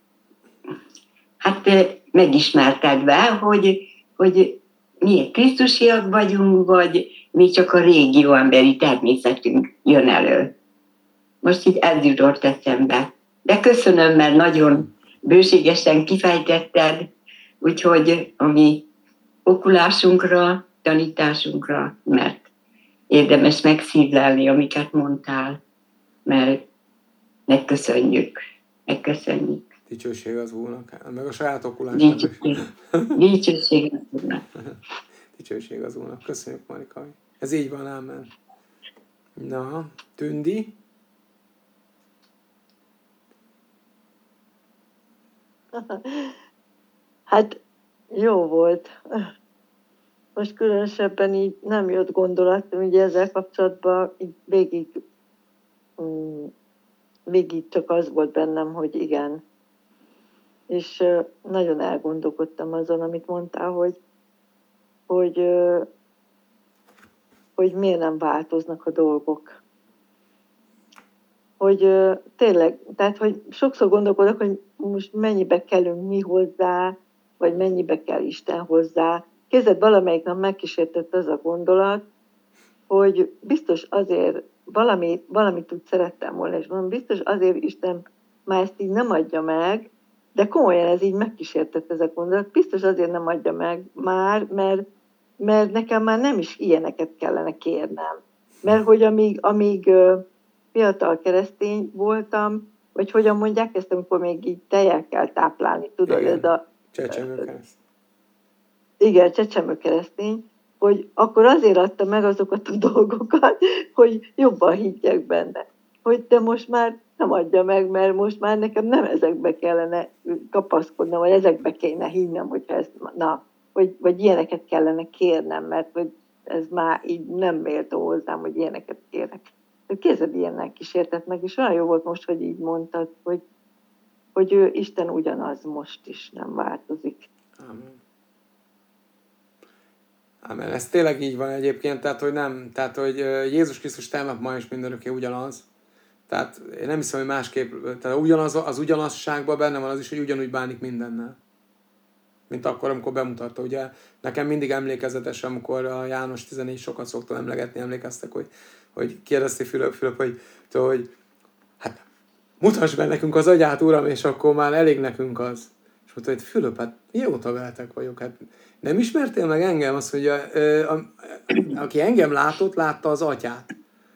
megismertetve, hogy mi krisztusiak vagyunk, vagy mi csak a régi jó emberi természetünk jön elő. Most így ez jutott eszembe. De köszönöm, mert nagyon bőségesen kifejtetted, úgyhogy a mi okulásunkra, tanításunkra, mert érdemes megszívlelni, amiket mondtál, mert megköszönjük. Dicsőség az Úrnak, meg a saját okulásnak. Dicsőség az Úrnak. Dicsőség az Úrnak. Köszönjük, Marika. Ez így van, ámen. Na, Tündi? Hát jó volt. Most különösebben így nem jött gondolatom, ugye ezzel kapcsolatban így végig csak az volt bennem, hogy igen. És nagyon elgondolkodtam azon, amit mondtál, hogy hogy miért nem változnak a dolgok. Hogy tényleg, tehát hogy sokszor gondolkodok, hogy most mennyibe kellünk mi hozzá, vagy mennyibe kell Isten hozzá. Képzeld, valamelyik nap megkísértett az a gondolat, hogy biztos azért valamit úgy szerettem volna, és mondom, biztos azért Isten már ezt így nem adja meg, de komolyan ez így megkísértett ez a gondolat, biztos azért nem adja meg már, mert nekem már nem is ilyeneket kellene kérnem. Mert hogy amíg fiatal keresztény voltam, vagy hogyan mondják ezt, amikor még így tejjel kell táplálni, tudod, Igen. ez a... Csecsemőkereszt. Igen, csecsemő keresztény, hogy akkor azért adta meg azokat a dolgokat, hogy jobban higgyek benne. Hogy de most már nem adja meg, mert most már nekem nem ezekbe kellene kapaszkodnom, vagy ezekbe kéne hinnem, hogyha ezt, vagy ilyeneket kellene kérnem, mert hogy ez már így nem méltó hozzám, hogy ilyeneket kérek. Képzeld, ilyennel kísértett meg, és olyan jó volt most, hogy így mondtad, hogy ő Isten ugyanaz most is, nem változik. Amen. Amen. Ez tényleg így van egyébként, tehát hogy Jézus Krisztus tegnap, ma és mindörökké ugyanaz. Tehát én nem hiszem, hogy másképp, tehát az ugyanazságban benne van az is, hogy ugyanúgy bánik mindennel. Mint akkor, amikor bemutatta. Ugye nekem mindig emlékezetes, amikor a János 14 sokat szoktam emlegetni, emlékeztek, hogy kérdezte Fülöp, hogy hát mutasd be nekünk az agyát, Uram, és akkor már elég nekünk az. És mondta, hogy Fülöp, hát mióta veletek vagyok, hát nem ismertél meg engem? Azt mondja, aki engem látott, látta az atyát.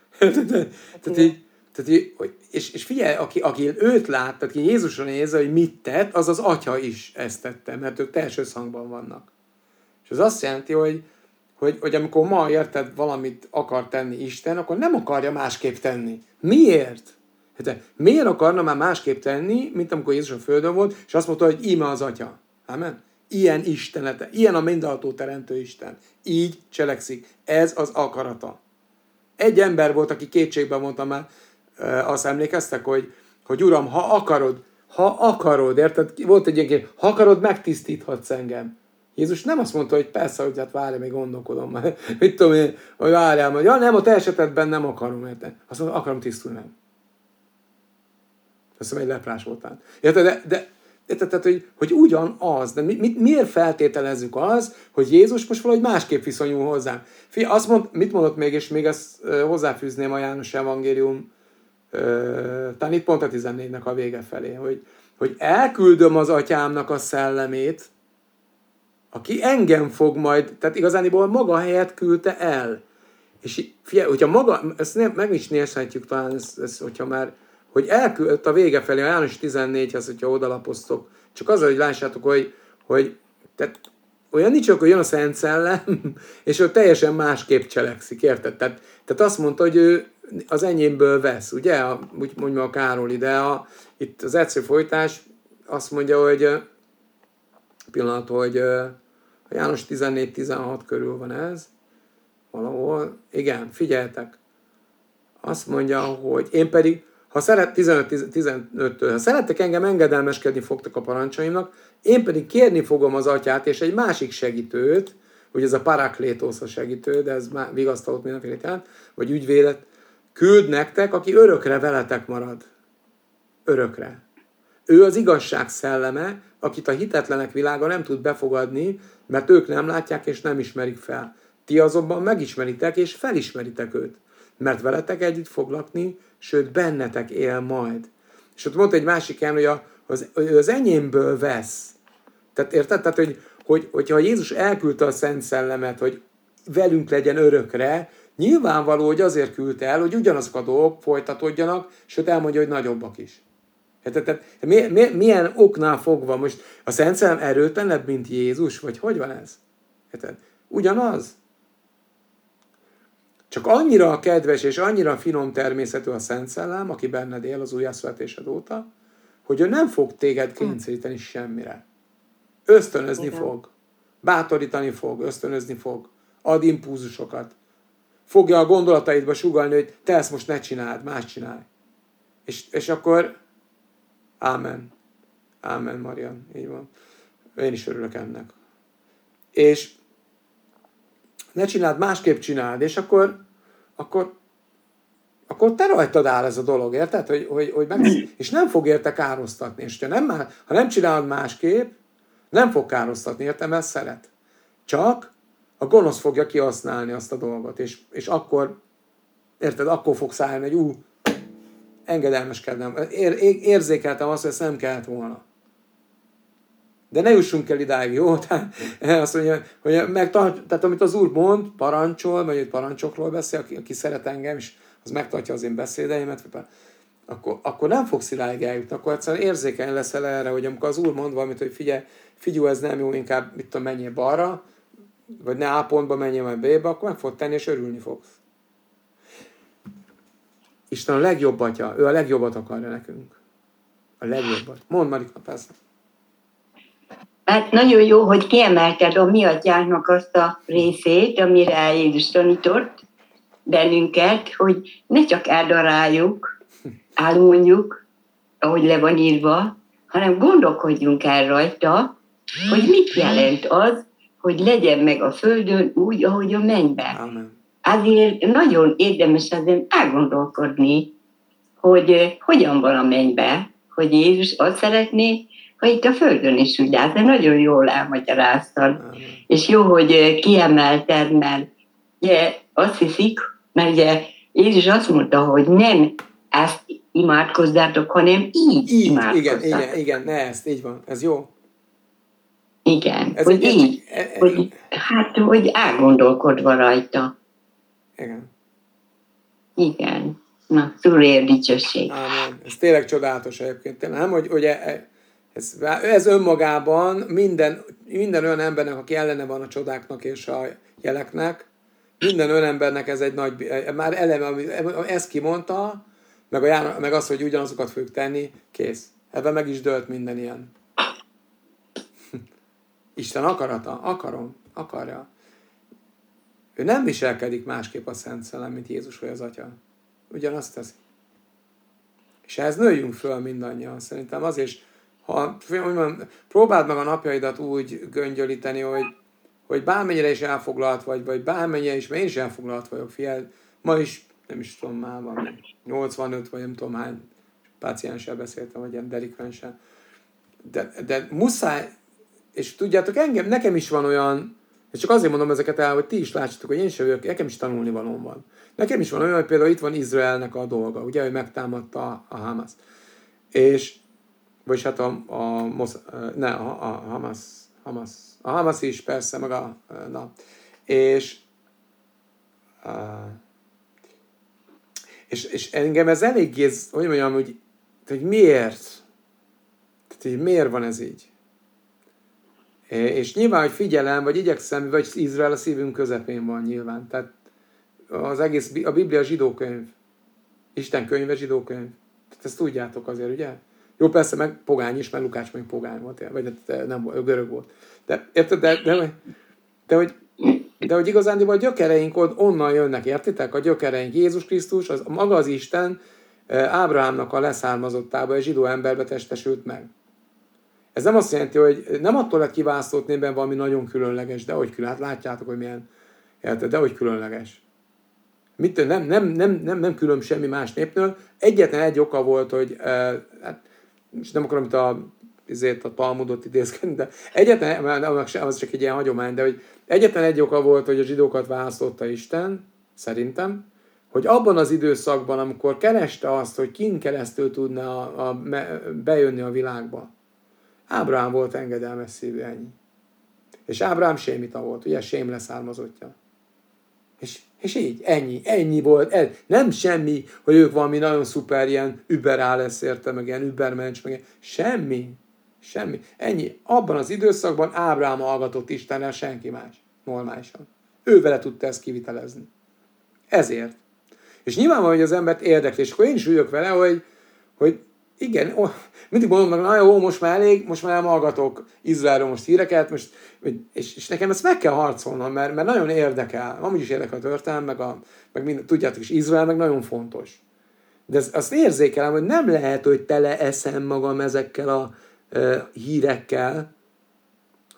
És figyelj, aki őt lát, tehát ki Jézusra nézze, hogy mit tett, az atya is ezt tette, mert ők teljes összhangban vannak. És ez azt jelenti, hogy amikor ma érted valamit akar tenni Isten, akkor nem akarja másképp tenni. Miért? Hát, miért akarna már másképp tenni, mint amikor Jézus a földön volt, és azt mondta, hogy íme az atya. Amen? Ilyen Istenete, ilyen a mindenható teremtő Isten. Így cselekszik. Ez az akarata. Egy ember volt, aki kétségben mondta már, azt emlékeztek, hogy Uram, ha akarod, érted? Volt egy ilyen, ha akarod, megtisztíthatsz engem. Jézus nem azt mondta, hogy persze, hogy hát várj, még gondolkodom már. Mit tudom én, hogy várjál, hogy ja, nem, a te esetedben nem akarom, érted? Azt mondta, akarom tisztulni meg. Azt mondom, egy leprás voltál. Érted? Tehát, hogy ugyanaz, de miért feltételezzük az, hogy Jézus most valahogy másképp viszonyul hozzám? Mit mondott még, és még ezt hozzáfűzném a János evangélium, talán itt pont a 14-nek a vége felé, hogy elküldöm az atyámnak a szellemét, aki engem fog majd, tehát igazániból maga helyett küldte el. És figyelj, hogyha maga, ezt meg is nézhetjük talán, hogyha már, hogy elküldött a vége felé, a János 14-hez, hogyha odalapoztok, csak az, hogy lássátok, hogy tehát olyan nincs, hogy jön a Szent Szellem, és ő teljesen másképp cselekszik, érted? Tehát azt mondta, hogy ő az enyémből vesz, ugye? Úgy mondja a Károly, de itt az egyszerű folytás azt mondja, hogy pillanat, hogy a János 14-16 körül van ez, valahol, igen, figyeljetek, azt mondja, hogy én pedig, ha 15-től, ha szerettek engem, engedelmeskedni fogtok a parancsaimnak, én pedig kérni fogom az atyát, és egy másik segítőt, ugye ez a paraklétosz a segítő, de ez már vigasztalott mindenféle jelent, vagy ügyvédet, küld nektek, aki örökre veletek marad. Örökre. Ő az igazság szelleme, akit a hitetlenek világa nem tud befogadni, mert ők nem látják és nem ismerik fel. Ti azonban megismeritek és felismeritek őt, mert veletek együtt fog lakni, sőt bennetek él majd. És ott mondta egy másik helyen, hogy az enyémből vesz. Tehát érted? Tehát, hogyha Jézus elküldte a Szent Szellemet, hogy velünk legyen örökre, nyilvánvaló, hogy azért küldte el, hogy ugyanazok a dolgok folytatódjanak, sőt elmondja, hogy nagyobbak is. Tehát milyen oknál fogva most a Szent Szellem erőtlenebb, mint Jézus, vagy hogy van ez? Érted? Ugyanaz. Csak annyira kedves és annyira finom természetű a Szent Szellem, aki benned él az újjászületésed óta, hogy ő nem fog téged kényszeríteni semmire. Ösztönözni fog. Bátorítani fog, ösztönözni fog. Ad impulzusokat. Fogja a gondolataidba sugallni, hogy te ezt most ne csináld, más csinálj. És akkor ámen. Ámen, Marian. Így van. Én is örülök ennek. És ne csináld, másképp csináld, és akkor te rajtad áll ez a dolog, érted? És nem fog érte károsztatni. És ha nem csinálod másképp, nem fog károsztatni, érted? Mert szeret. Csak a gonosz fogja kihasználni azt a dolgot, és akkor, érted, akkor fogsz állni, hogy engedelmeskednem. Érzékeltem azt, hogy ezt nem kellett volna. De ne jussunk el idáig, jó? Tehát azt mondja, hogy tehát amit az Úr mond, parancsol, vagy parancsokról beszél, aki szeret engem, és az megtartja az én beszédeimet, akkor nem fogsz idáig eljutni, akkor egyszerűen érzékeny leszel erre, hogy amikor az Úr mond valamit, hogy figyelj, ez nem jó, inkább menjél balra, vagy ne A pontba, menjél majd B-be, akkor meg fogod tenni, és örülni fogsz. Isten a legjobb atya, ő a legjobbat akarja nekünk. A legjobbat. Mondd, Marika, persze. Hát nagyon jó, hogy kiemelted a mi atyánknak azt a részét, amire Jézus tanított bennünket, hogy ne csak eldaráljuk, elmondjuk, ahogy le van írva, hanem gondolkodjunk el rajta, hogy mit jelent az, hogy legyen meg a földön úgy, ahogy a mennyben. Amen. Azért nagyon érdemes ezen elgondolkodni, hogy hogyan van a mennyben, hogy Jézus azt szeretné, ha itt a földön is úgy áll, de nagyon jól elmagyaráztad. És jó, hogy kiemelted, mert ugye azt hiszik, mert ugye Jézus azt mondta, hogy nem ezt imádkozzátok, hanem így imádkozzátok. Igen, ne ezt, így van, ez jó. Igen, ez hogy így, hogy elgondolkodva rajta. Igen. Na, Úrért dicsőség. Ámen. Ez tényleg csodálatos egyébként. Nem, hogy ez önmagában minden olyan embernek, aki ellene van a csodáknak és a jeleknek, minden olyan embernek ez egy nagy, már eleme, ezt kimondta, meg az, hogy ugyanazokat fogjuk tenni, kész. Ebben meg is dőlt minden ilyen. Isten akarata? Akarja. Ő nem viselkedik másképp a Szent Szellem, mint Jézus vagy az Atya. Ugyanazt teszi. És ehhez nőjünk föl mindannyian. Szerintem azért is, próbáld meg a napjaidat úgy göngyölíteni, hogy bármennyire is elfoglalt vagy bármennyire is, mert én is elfoglalt vagyok, figyelj, ma is, nem is tudom már van, 85 vagy nem tudom hány pácienssel beszéltem, vagy ilyen delikvenssel. De muszáj, és tudjátok, nekem is van olyan, és csak azért mondom ezeket el, hogy ti is lássátok, hogy én sem vagyok, nekem is tanulnivalóm van. Nekem is van olyan, hogy például itt van Izraelnek a dolga, ugye, hogy megtámadta a Hamas. És, vagyis hát a Hamas is persze, meg és engem ez eléggé, hogy mondjam, hogy miért? Tehát, hogy miért van ez így? És nyilván, hogy figyelem, vagy igyekszem, vagy Izrael a szívünk közepén van nyilván. Tehát az egész, a Biblia zsidókönyv. Isten könyve zsidókönyv. Tehát ezt tudjátok azért, ugye? Jó, persze, meg pogány is, mert Lukács még pogány volt, vagy nem görög volt. De érted, de hogy igazándiból a gyökereink onnan jönnek, értitek? A gyökereink, Jézus Krisztus, az maga az Isten Ábrahámnak a leszármazottába, egy zsidó emberbe testesült meg. Ez nem azt jelenti, hogy nem attól lett kiválasztott népben valami nagyon különleges, de hogy különleges, hát látjátok, hogy milyen, érted, de hogy különleges. Nem különb semmi más népnől. Egyetlen egy oka volt, hogy és nem akarom itt a Talmudot idézkedni, de az csak egy ilyen hagyomány, de hogy egyetlen egy oka volt, hogy a zsidókat választotta Isten, szerintem, hogy abban az időszakban, amikor kereste azt, hogy kin keresztül tudna bejönni a világba, Ábrahám volt engedelmes szívű, ennyi. És Ábrahám sémita volt, ugye, sém leszármazottja. És így, ennyi volt. Nem semmi, hogy ők valami nagyon szuper, ilyen überállesz érte, meg ilyen übermencs, meg semmi. Ennyi. Abban az időszakban Ábrahám hallgatott Istenre, senki más. Normálisan. Ő vele tudta ezt kivitelezni. Ezért. És nyilvánvalóan, hogy az embert érdekli, és akkor én is ülök vele, hogy igen, mindig mondom meg, na jó, most már elég, most már nem hallgatok Izraelről most híreket, és nekem ezt meg kell harcolnom, mert nagyon érdekel, amúgy is érdekel a történelem, meg tudjátok is, Izrael meg nagyon fontos. De azt érzékelem, hogy nem lehet, hogy tele eszem magam ezekkel a hírekkel,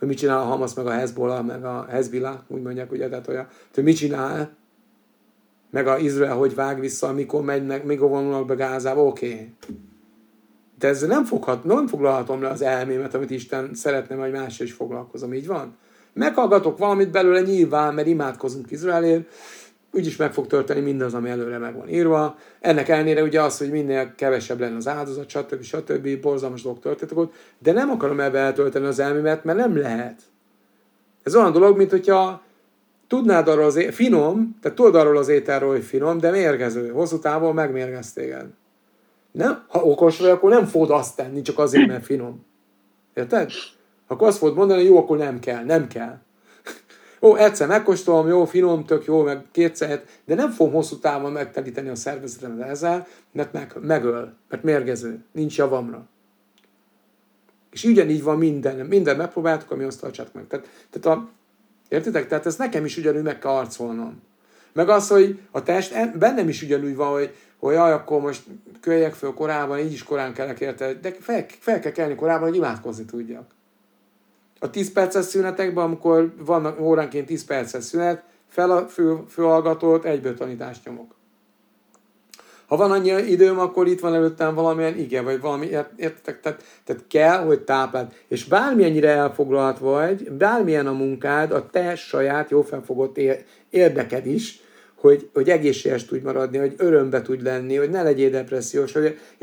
hogy mit csinál a Hamas, meg a Hezbollah, meg a Hezbollah, úgy mondják, ugye, tehát hogy mit csinál, meg a Izrael hogy vág vissza, mikor megynek, mikor vonulnak be Gázába, oké. De ezzel nem foglalhatom le az elmémet, amit Isten szeretne, vagy mással is foglalkozom, így van? Meghallgatok valamit belőle nyilván, mert imádkozunk Izraelért, úgyis meg fog történni mindaz, ami előre meg van írva. Ennek ellenére ugye az, hogy minél kevesebb lenne az áldozat, stb. Borzalmas dolgok történtek ott, de nem akarom ebbe eltölteni az elmémet, mert nem lehet. Ez olyan dolog, mint hogyha tudnád arról finom, tehát tudod arról az ételről, hogy finom, de mérgező. Hosszú távon megmérgez téged. Nem? Ha okos vagy, akkor nem fogod azt tenni, csak azért, mert finom. Érted? Akkor azt fogod mondani, hogy jó, akkor nem kell. Ó, egyszer megkóstolom, jó, finom, tök jó, meg kétszer, de nem fogom hosszú távon megtelíteni a szervezetemet ezzel, mert megöl, mert mérgező, nincs javamra. És ugyanígy van minden megpróbáltuk, ami azt tartsátok meg. Értitek? Tehát ezt nekem is ugyanúgy meg kell arcolnom. Meg az, hogy a test bennem is ugyanúgy van, hogy jaj, akkor most köljek föl korában, így is korán kellek érte, de fel kell kelni korában, hogy imádkozni tudjak. A 10 perces szünetekben, amikor vannak óránként 10 perces szünet, fel a fülhallgatót, egyből tanítást nyomok. Ha van annyi időm, akkor itt van előttem valamilyen ige, vagy valami, értetek? Tehát kell, hogy tápláld. És bármilyennyire elfoglalt vagy, bármilyen a munkád, a te saját jó felfogott érdeked is, hogy egészséges tudj maradni, hogy örömbe tudj lenni, hogy ne legyél depressziós,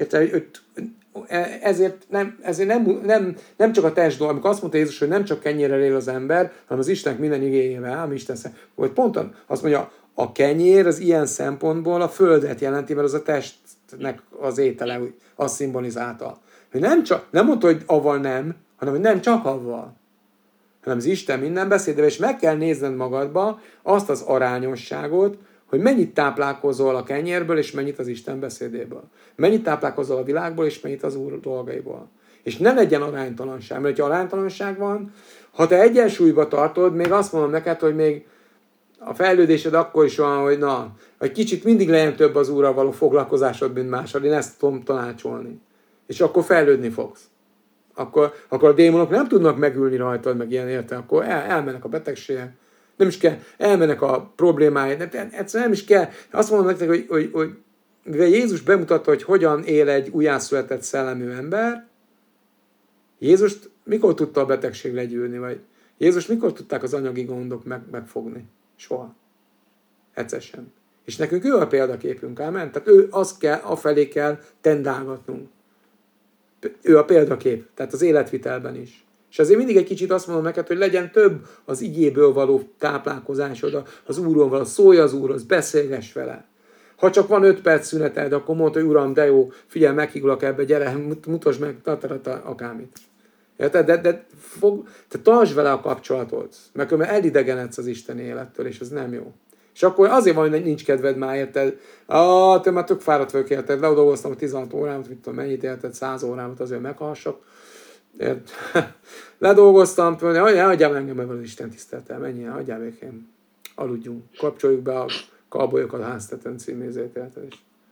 ezért nem csak a test dolog, amikor azt mondta Jézus, hogy nem csak kenyérrel él az ember, hanem az Istennek minden igéjével, ami Isten hogy pont azt mondja, a kenyér az ilyen szempontból a földet jelenti, mert az a testnek az étele, azt szimbolizálta. Hogy nem mondta, hogy avval nem, hanem hogy nem csak avval, hanem az Isten minden beszédével, és meg kell nézned magadba azt az arányosságot, hogy mennyit táplálkozol a kenyérből, és mennyit az Isten beszédéből. Mennyit táplálkozol a világból, és mennyit az Úr dolgaiból. És ne legyen aránytalanság, mert ha aránytalanság van, ha te egyensúlyba tartod, még azt mondom neked, hogy még a fejlődésed akkor is van, hogy egy kicsit mindig legyen több az Úrral való foglalkozásod, mint másod. Én ezt tudom tanácsolni. És akkor fejlődni fogsz. Akkor a démonok nem tudnak megülni rajtad, meg ilyen érte, akkor elmennek a betegségek. Nem is kell, elmennek a problémáid, egyszerűen nem is kell. Azt mondom nektek, hogy mivel Jézus bemutatta, hogy hogyan él egy újjászületett szellemű ember, Jézust mikor tudta a betegség legyűlni, vagy Jézus mikor tudták az anyagi gondok megfogni? Soha. Egyszer sem. És nekünk ő a példaképünk, ámen? Tehát afelé kell tendálgatnunk. Ő a példakép, tehát az életvitelben is. És ezért mindig egy kicsit azt mondom neked, hogy legyen több az igéből való táplálkozásod, az Úrról való, szólj az Úrhoz, beszélgess vele. Ha csak van 5 perc szüneted, akkor mondd, hogy Uram, de jó, figyelj, meghívlak ebbe, gyere, mutasd meg, akármit. Érted? De tartsd vele a kapcsolatot, mert elidegenedsz az Isten élettől, és ez nem jó. És akkor azért van, hogy nincs kedved már, érted? Te már tök fáradt vagyok, érted? Ledolgoztam a 16 órámat, mit tudom, mennyit érted, 100 órámat, azért meghallgassak. Ledolgoztam, hagyjál engem ebben az Isten tisztelettel, menjél, hagyjál békén. Aludjunk, kapcsoljuk be a kalbolyokat a háztetőn címézét, érted?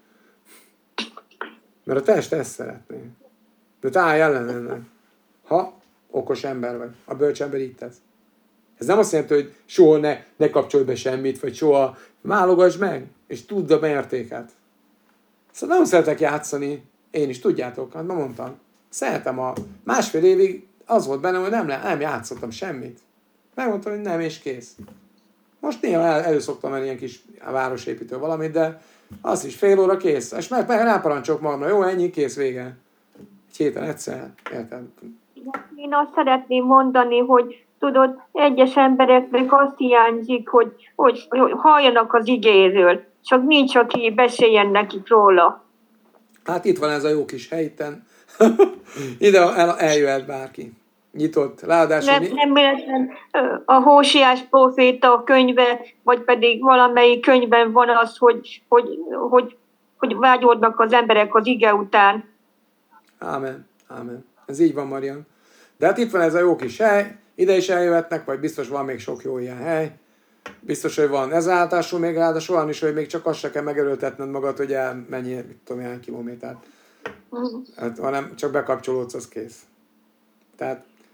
Mert a test ezt szeretné. De te állj ellen ennek. Ha okos ember vagy, a bölcs ember így tesz. Ez nem azt jelenti, hogy soha ne kapcsolj be semmit, vagy soha válogass meg, és tudd a mértéket. Szóval nem szeretek játszani, én is, tudjátok, hát ma mondtam. Szeretem a másfél évig, az volt bennem, hogy nem játszottam semmit. Megmondtam, hogy nem, és kész. Most néha előszoktam menni ilyen kis városépítő valamit, de az is fél óra kész. És meg ráparancsok magamra, jó, ennyi, kész, vége. Egy héten egyszer, értem. Én azt szeretném mondani, hogy tudod, egyes embereknek azt hiányzik, hogy halljanak az igéről, csak nincs, aki beszéljen nekik róla. Hát itt van ez a jó kis hely itten. Ide eljöhet bárki. Nyitott. Ráadásul Nem véletlen a Hósiás próféta könyve, vagy pedig valamelyik könyvben van az, hogy vágyódnak az emberek az ige után. Ámen. Ez így van, Marian. De hát itt van ez a jó kis hely, ide is eljöhetnek, vagy biztos van még sok jó ilyen hely. Biztos, hogy van. Ez ráadásul olyan is, hogy még csak azt se kell megerőltetned magad, hogy elmenjél, mit tudom, ilyen kilométert. Hát, hanem csak bekapcsolódsz, az kész. Tehát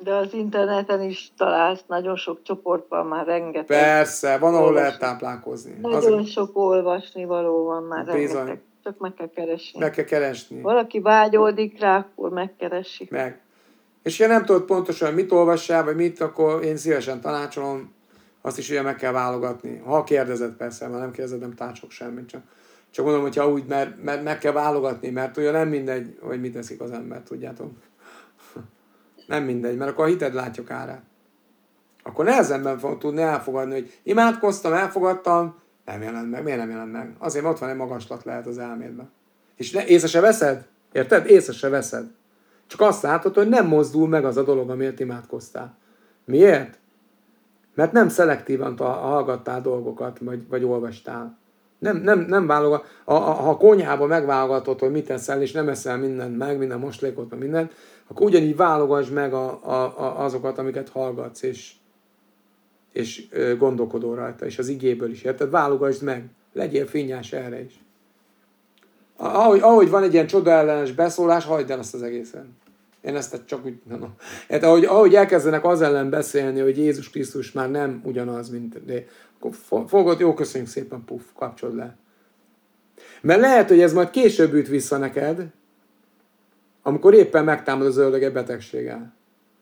De az interneten is találsz, nagyon sok csoportban már rengeteg. Persze, van, ahol lehet olvasni. táplálkozni. Nagyon sok olvasni való van már Bizony. rengeteg. Csak meg kell keresni. Meg kell keresni. Valaki vágyódik rá, akkor megkeresi. Meg. És ha nem tudod pontosan, mit olvassál, vagy mit, akkor én szívesen tanácsolom, azt is ugye meg kell válogatni. Ha kérdezed persze, mert nem kérdezed, nem tanácsolok semmit, csak mondom, hogyha úgy, mert meg kell válogatni, mert ugye nem mindegy, hogy mit teszik az ember, tudjátok. Nem mindegy, mert akkor a hited látja árát. Akkor nehezenben fog tudni elfogadni, hogy imádkoztam, elfogadtam, nem jelent meg. Miért nem jelent meg? Azért, mert ott van egy magaslat lehet az elmédben. És észre se veszed? Érted? Észre se veszed. Csak azt látod, hogy nem mozdul meg az a dolog, amiért imádkoztál. Miért? Mert nem szelektívan hallgattál dolgokat, vagy olvastál. Nem válogat. Ha a konyhában megválogatod, hogy mit eszel, és nem eszel mindent meg, minden moslékot, meg mindent, akkor ugyanígy válogass meg azokat, amiket hallgatsz, és gondolkodol rajta, és az igéből is, érted? Válogass meg. Legyél finnyás erre is. Ahogy van egy ilyen csodaellenes beszólás, hagyd el azt az egészet. Én ezt csak úgy mondom. Hát ahogy elkezdenek az ellen beszélni, hogy Jézus Krisztus már nem ugyanaz, mint... De akkor fogod, jó, köszönjük szépen, puff, kapcsolod le. Mert lehet, hogy ez majd később üt vissza neked, amikor éppen megtámad az ördög egy betegséggel.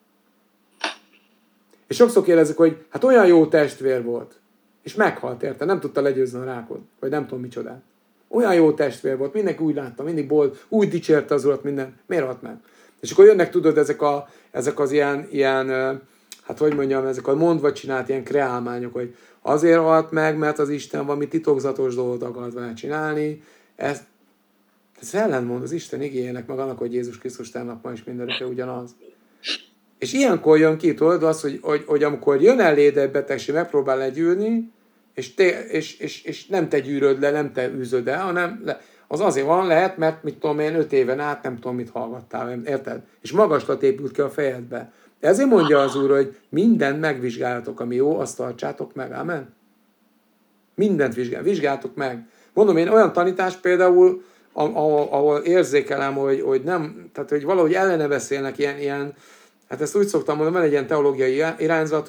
És sokszor kérdezik, hogy hát olyan jó testvér volt, és meghalt, érte, nem tudta legyőzni a rákot, vagy nem tudom micsodát. Olyan jó testvér volt, mindenki úgy látta, mindig boldog, úgy dicsérte az Urat, minden. Miért halt meg? És akkor jönnek, tudod, ezek az ilyen, hát hogy mondjam, ezek a mondva csinált ilyen kreálmányok, hogy azért halt meg, mert az Isten valami titokzatos dolgot akart vele csinálni. Ez ellentmond az Isten igényének, meg annak, hogy Jézus Krisztus tegnap ma is mindenre ugyanaz. És ilyenkor jön ki, tudod, az, hogy amikor jön eléd egy betegség, megpróbál legyűrni, és nem te gyűröd le, nem te űzöd el, hanem az azért van, lehet, mert mit tudom én, 5 éven át nem tudom, mit hallgattál, érted? És magaslat épült ki a fejedbe. Ezért mondja az Úr, hogy mindent megvizsgáljatok, ami jó, azt tartsátok meg, amen? Mindent vizsgáltok meg. Mondom, én olyan tanítás például, ahol érzékelem, hogy nem, tehát hogy valahogy ellene beszélnek ilyen, hát ezt úgy szoktam mondani, van egy ilyen teológiai irányzat,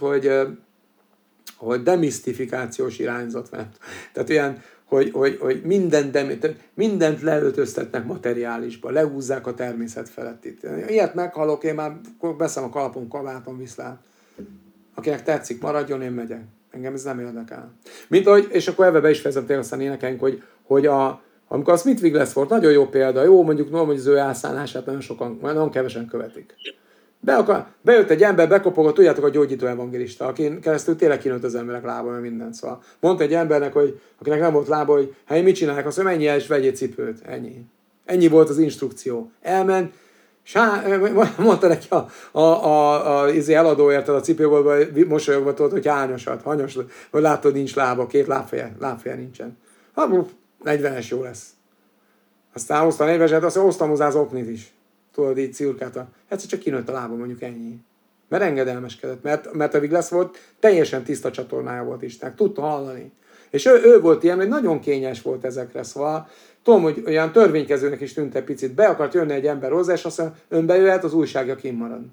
hogy demisztifikációs irányzat van. Tehát olyan, hogy mindent leöltöztetnek materiálisba, lehúzzák a természet felett itt. Ilyet meghallok, én már beszem a kalapom, kabátom, viszlát. Akinek tetszik, maradjon, én megyek. Engem ez nem érdekel. És akkor ebbe be is fejezem, aztán énekelünk, hogy amikor a Smith Wigglesworth nagyon jó példa, jó, mondjuk az ő elszállását nagyon kevesen követik. Bejött egy ember, bekopogott, tudjátok, a gyógyító evangélista, akin keresztül tényleg kinőtt az emberek lába, mert minden. Szóval mondta egy embernek, akinek nem volt lába, hogy hát mit csinálják, azt mondja, menj el és vegyél cipőt. Ennyi. Ennyi volt az instrukció. Elment, mondta neki az eladó, érted, a cipőből mosolyogva tudod, hogy hanyos, vagy látod, nincs lába, 2 lábfeje nincsen. 40-es jó lesz. Aztán hozta 40-eset, azt hoztam hozzá az oknit is. Tudod, így cirkálta. Egyszer csak kinőtt a lába, mondjuk ennyi. Mert engedelmeskedett. Mert a Wigglesworth teljesen tiszta csatornája volt Istennek. Tudta hallani. És ő volt ilyen, hogy nagyon kényes volt ezekre. Szóval tudom, hogy olyan törvénykezőnek is tűnt egy picit. Be akart jönni egy ember hozzá, és azt mondja, ön bejöhet, az újságja kint marad.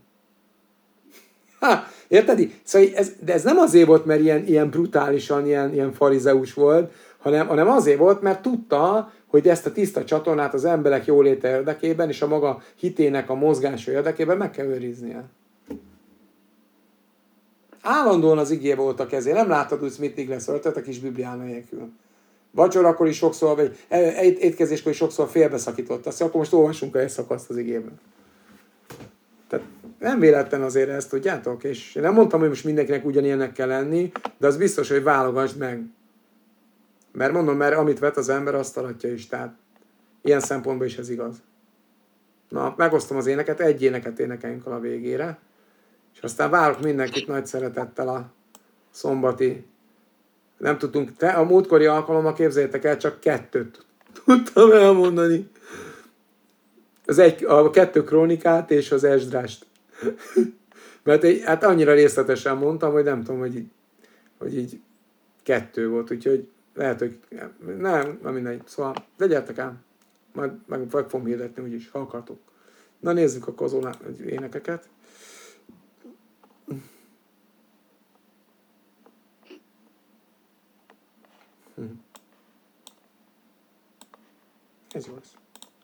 Érted? Szóval de ez nem azért volt, mert ilyen brutálisan, ilyen farizeus volt, hanem azért volt, mert tudta, hogy ezt a tiszta csatornát az emberek jóléte érdekében és a maga hitének a mozgása érdekében meg kell őriznie. Állandóan az igé volt a kezé. Nem láttad úgy Smith Wigglesworth a kis Biblián nélkül. Vacsorakor is sokszor, vagy étkezéskor is sokszor félbeszakított. Azt akkor most olvasunk egy szakaszt az igében. Tehát nem véletlen azért ezt, tudjátok? És én nem mondtam, hogy most mindenkinek ugyanilyennek kell lenni, de az biztos, hogy válogassd meg. Mert mondom, mert amit vet az ember, azt aratja is. Tehát ilyen szempontból is ez igaz. Na, megosztom az éneket, egy éneket énekeljünk a végére. És aztán várok mindenkit nagy szeretettel a szombati. Nem tudtunk, a múltkori alkalommal képzeljétek el, csak 2 tudtam elmondani. A 2 krónikát és az Esdrást. Mert hát annyira részletesen mondtam, hogy nem tudom, hogy így 2 volt, úgyhogy lehet, hogy nem mindegy. Szóval vegyeltek el, majd meg fogom hirdetni úgyis, ha akartok. Na nézzük akkor az énekeket. Ez jó lesz.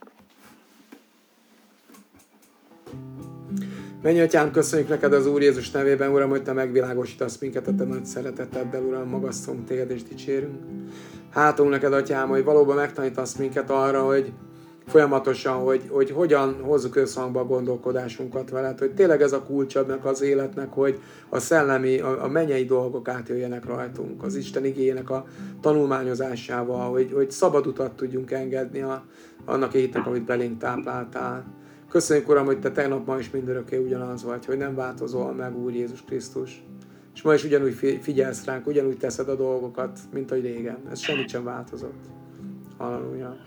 Menj, Atyám, köszönjük neked az Úr Jézus nevében, Uram, hogy te megvilágosítasz minket a te nagy szereteteddel, Uram, magasztalunk téged és dicsérünk. Hátunk neked, Atyám, hogy valóban megtanítasz minket arra, hogy folyamatosan, hogy hogyan hozzuk összhangba a gondolkodásunkat veled, hogy tényleg ez a kulcsadnak az életnek, hogy a szellemi, a mennyei dolgok átjöjjenek rajtunk, az Isten igéjének a tanulmányozásával, hogy szabad utat tudjunk engedni annak a hitnek, amit belénk tápláltál. Köszönjük, Uram, hogy te tegnap, ma is mindörökké ugyanaz vagy, hogy nem változol meg, Úr Jézus Krisztus. És ma is ugyanúgy figyelsz ránk, ugyanúgy teszed a dolgokat, mint ahogy régen. Ez semmit sem változott. Halleluja.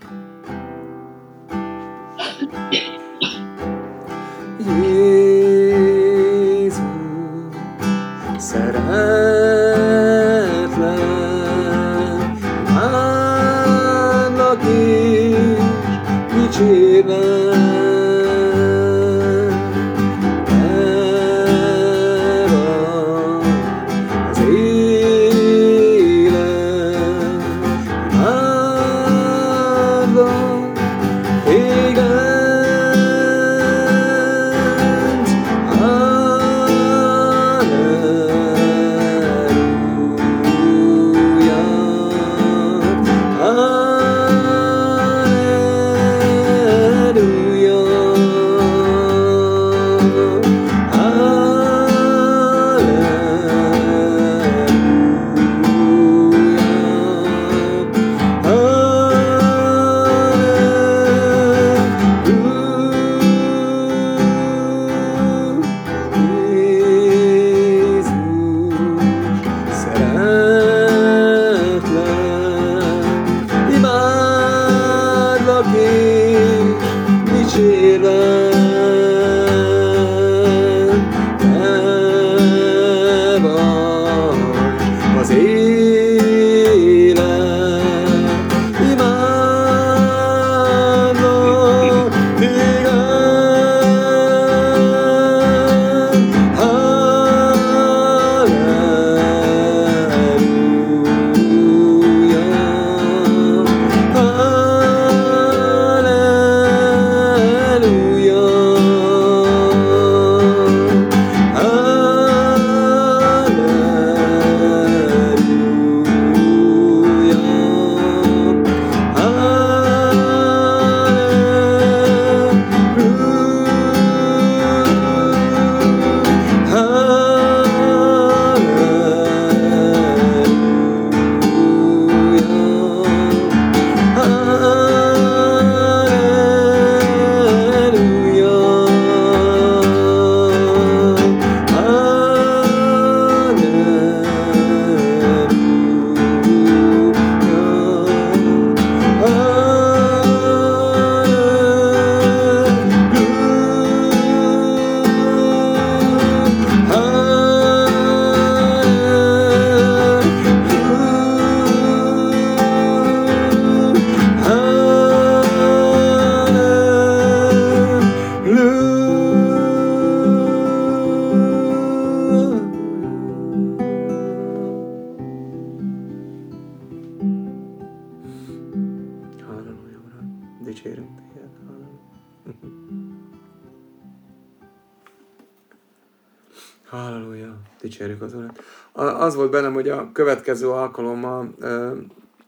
Jézus, szeretlek, imádlak és dicsérlek. Halleluja, dicsérjük az Urat. Az volt bennem, hogy a következő alkalommal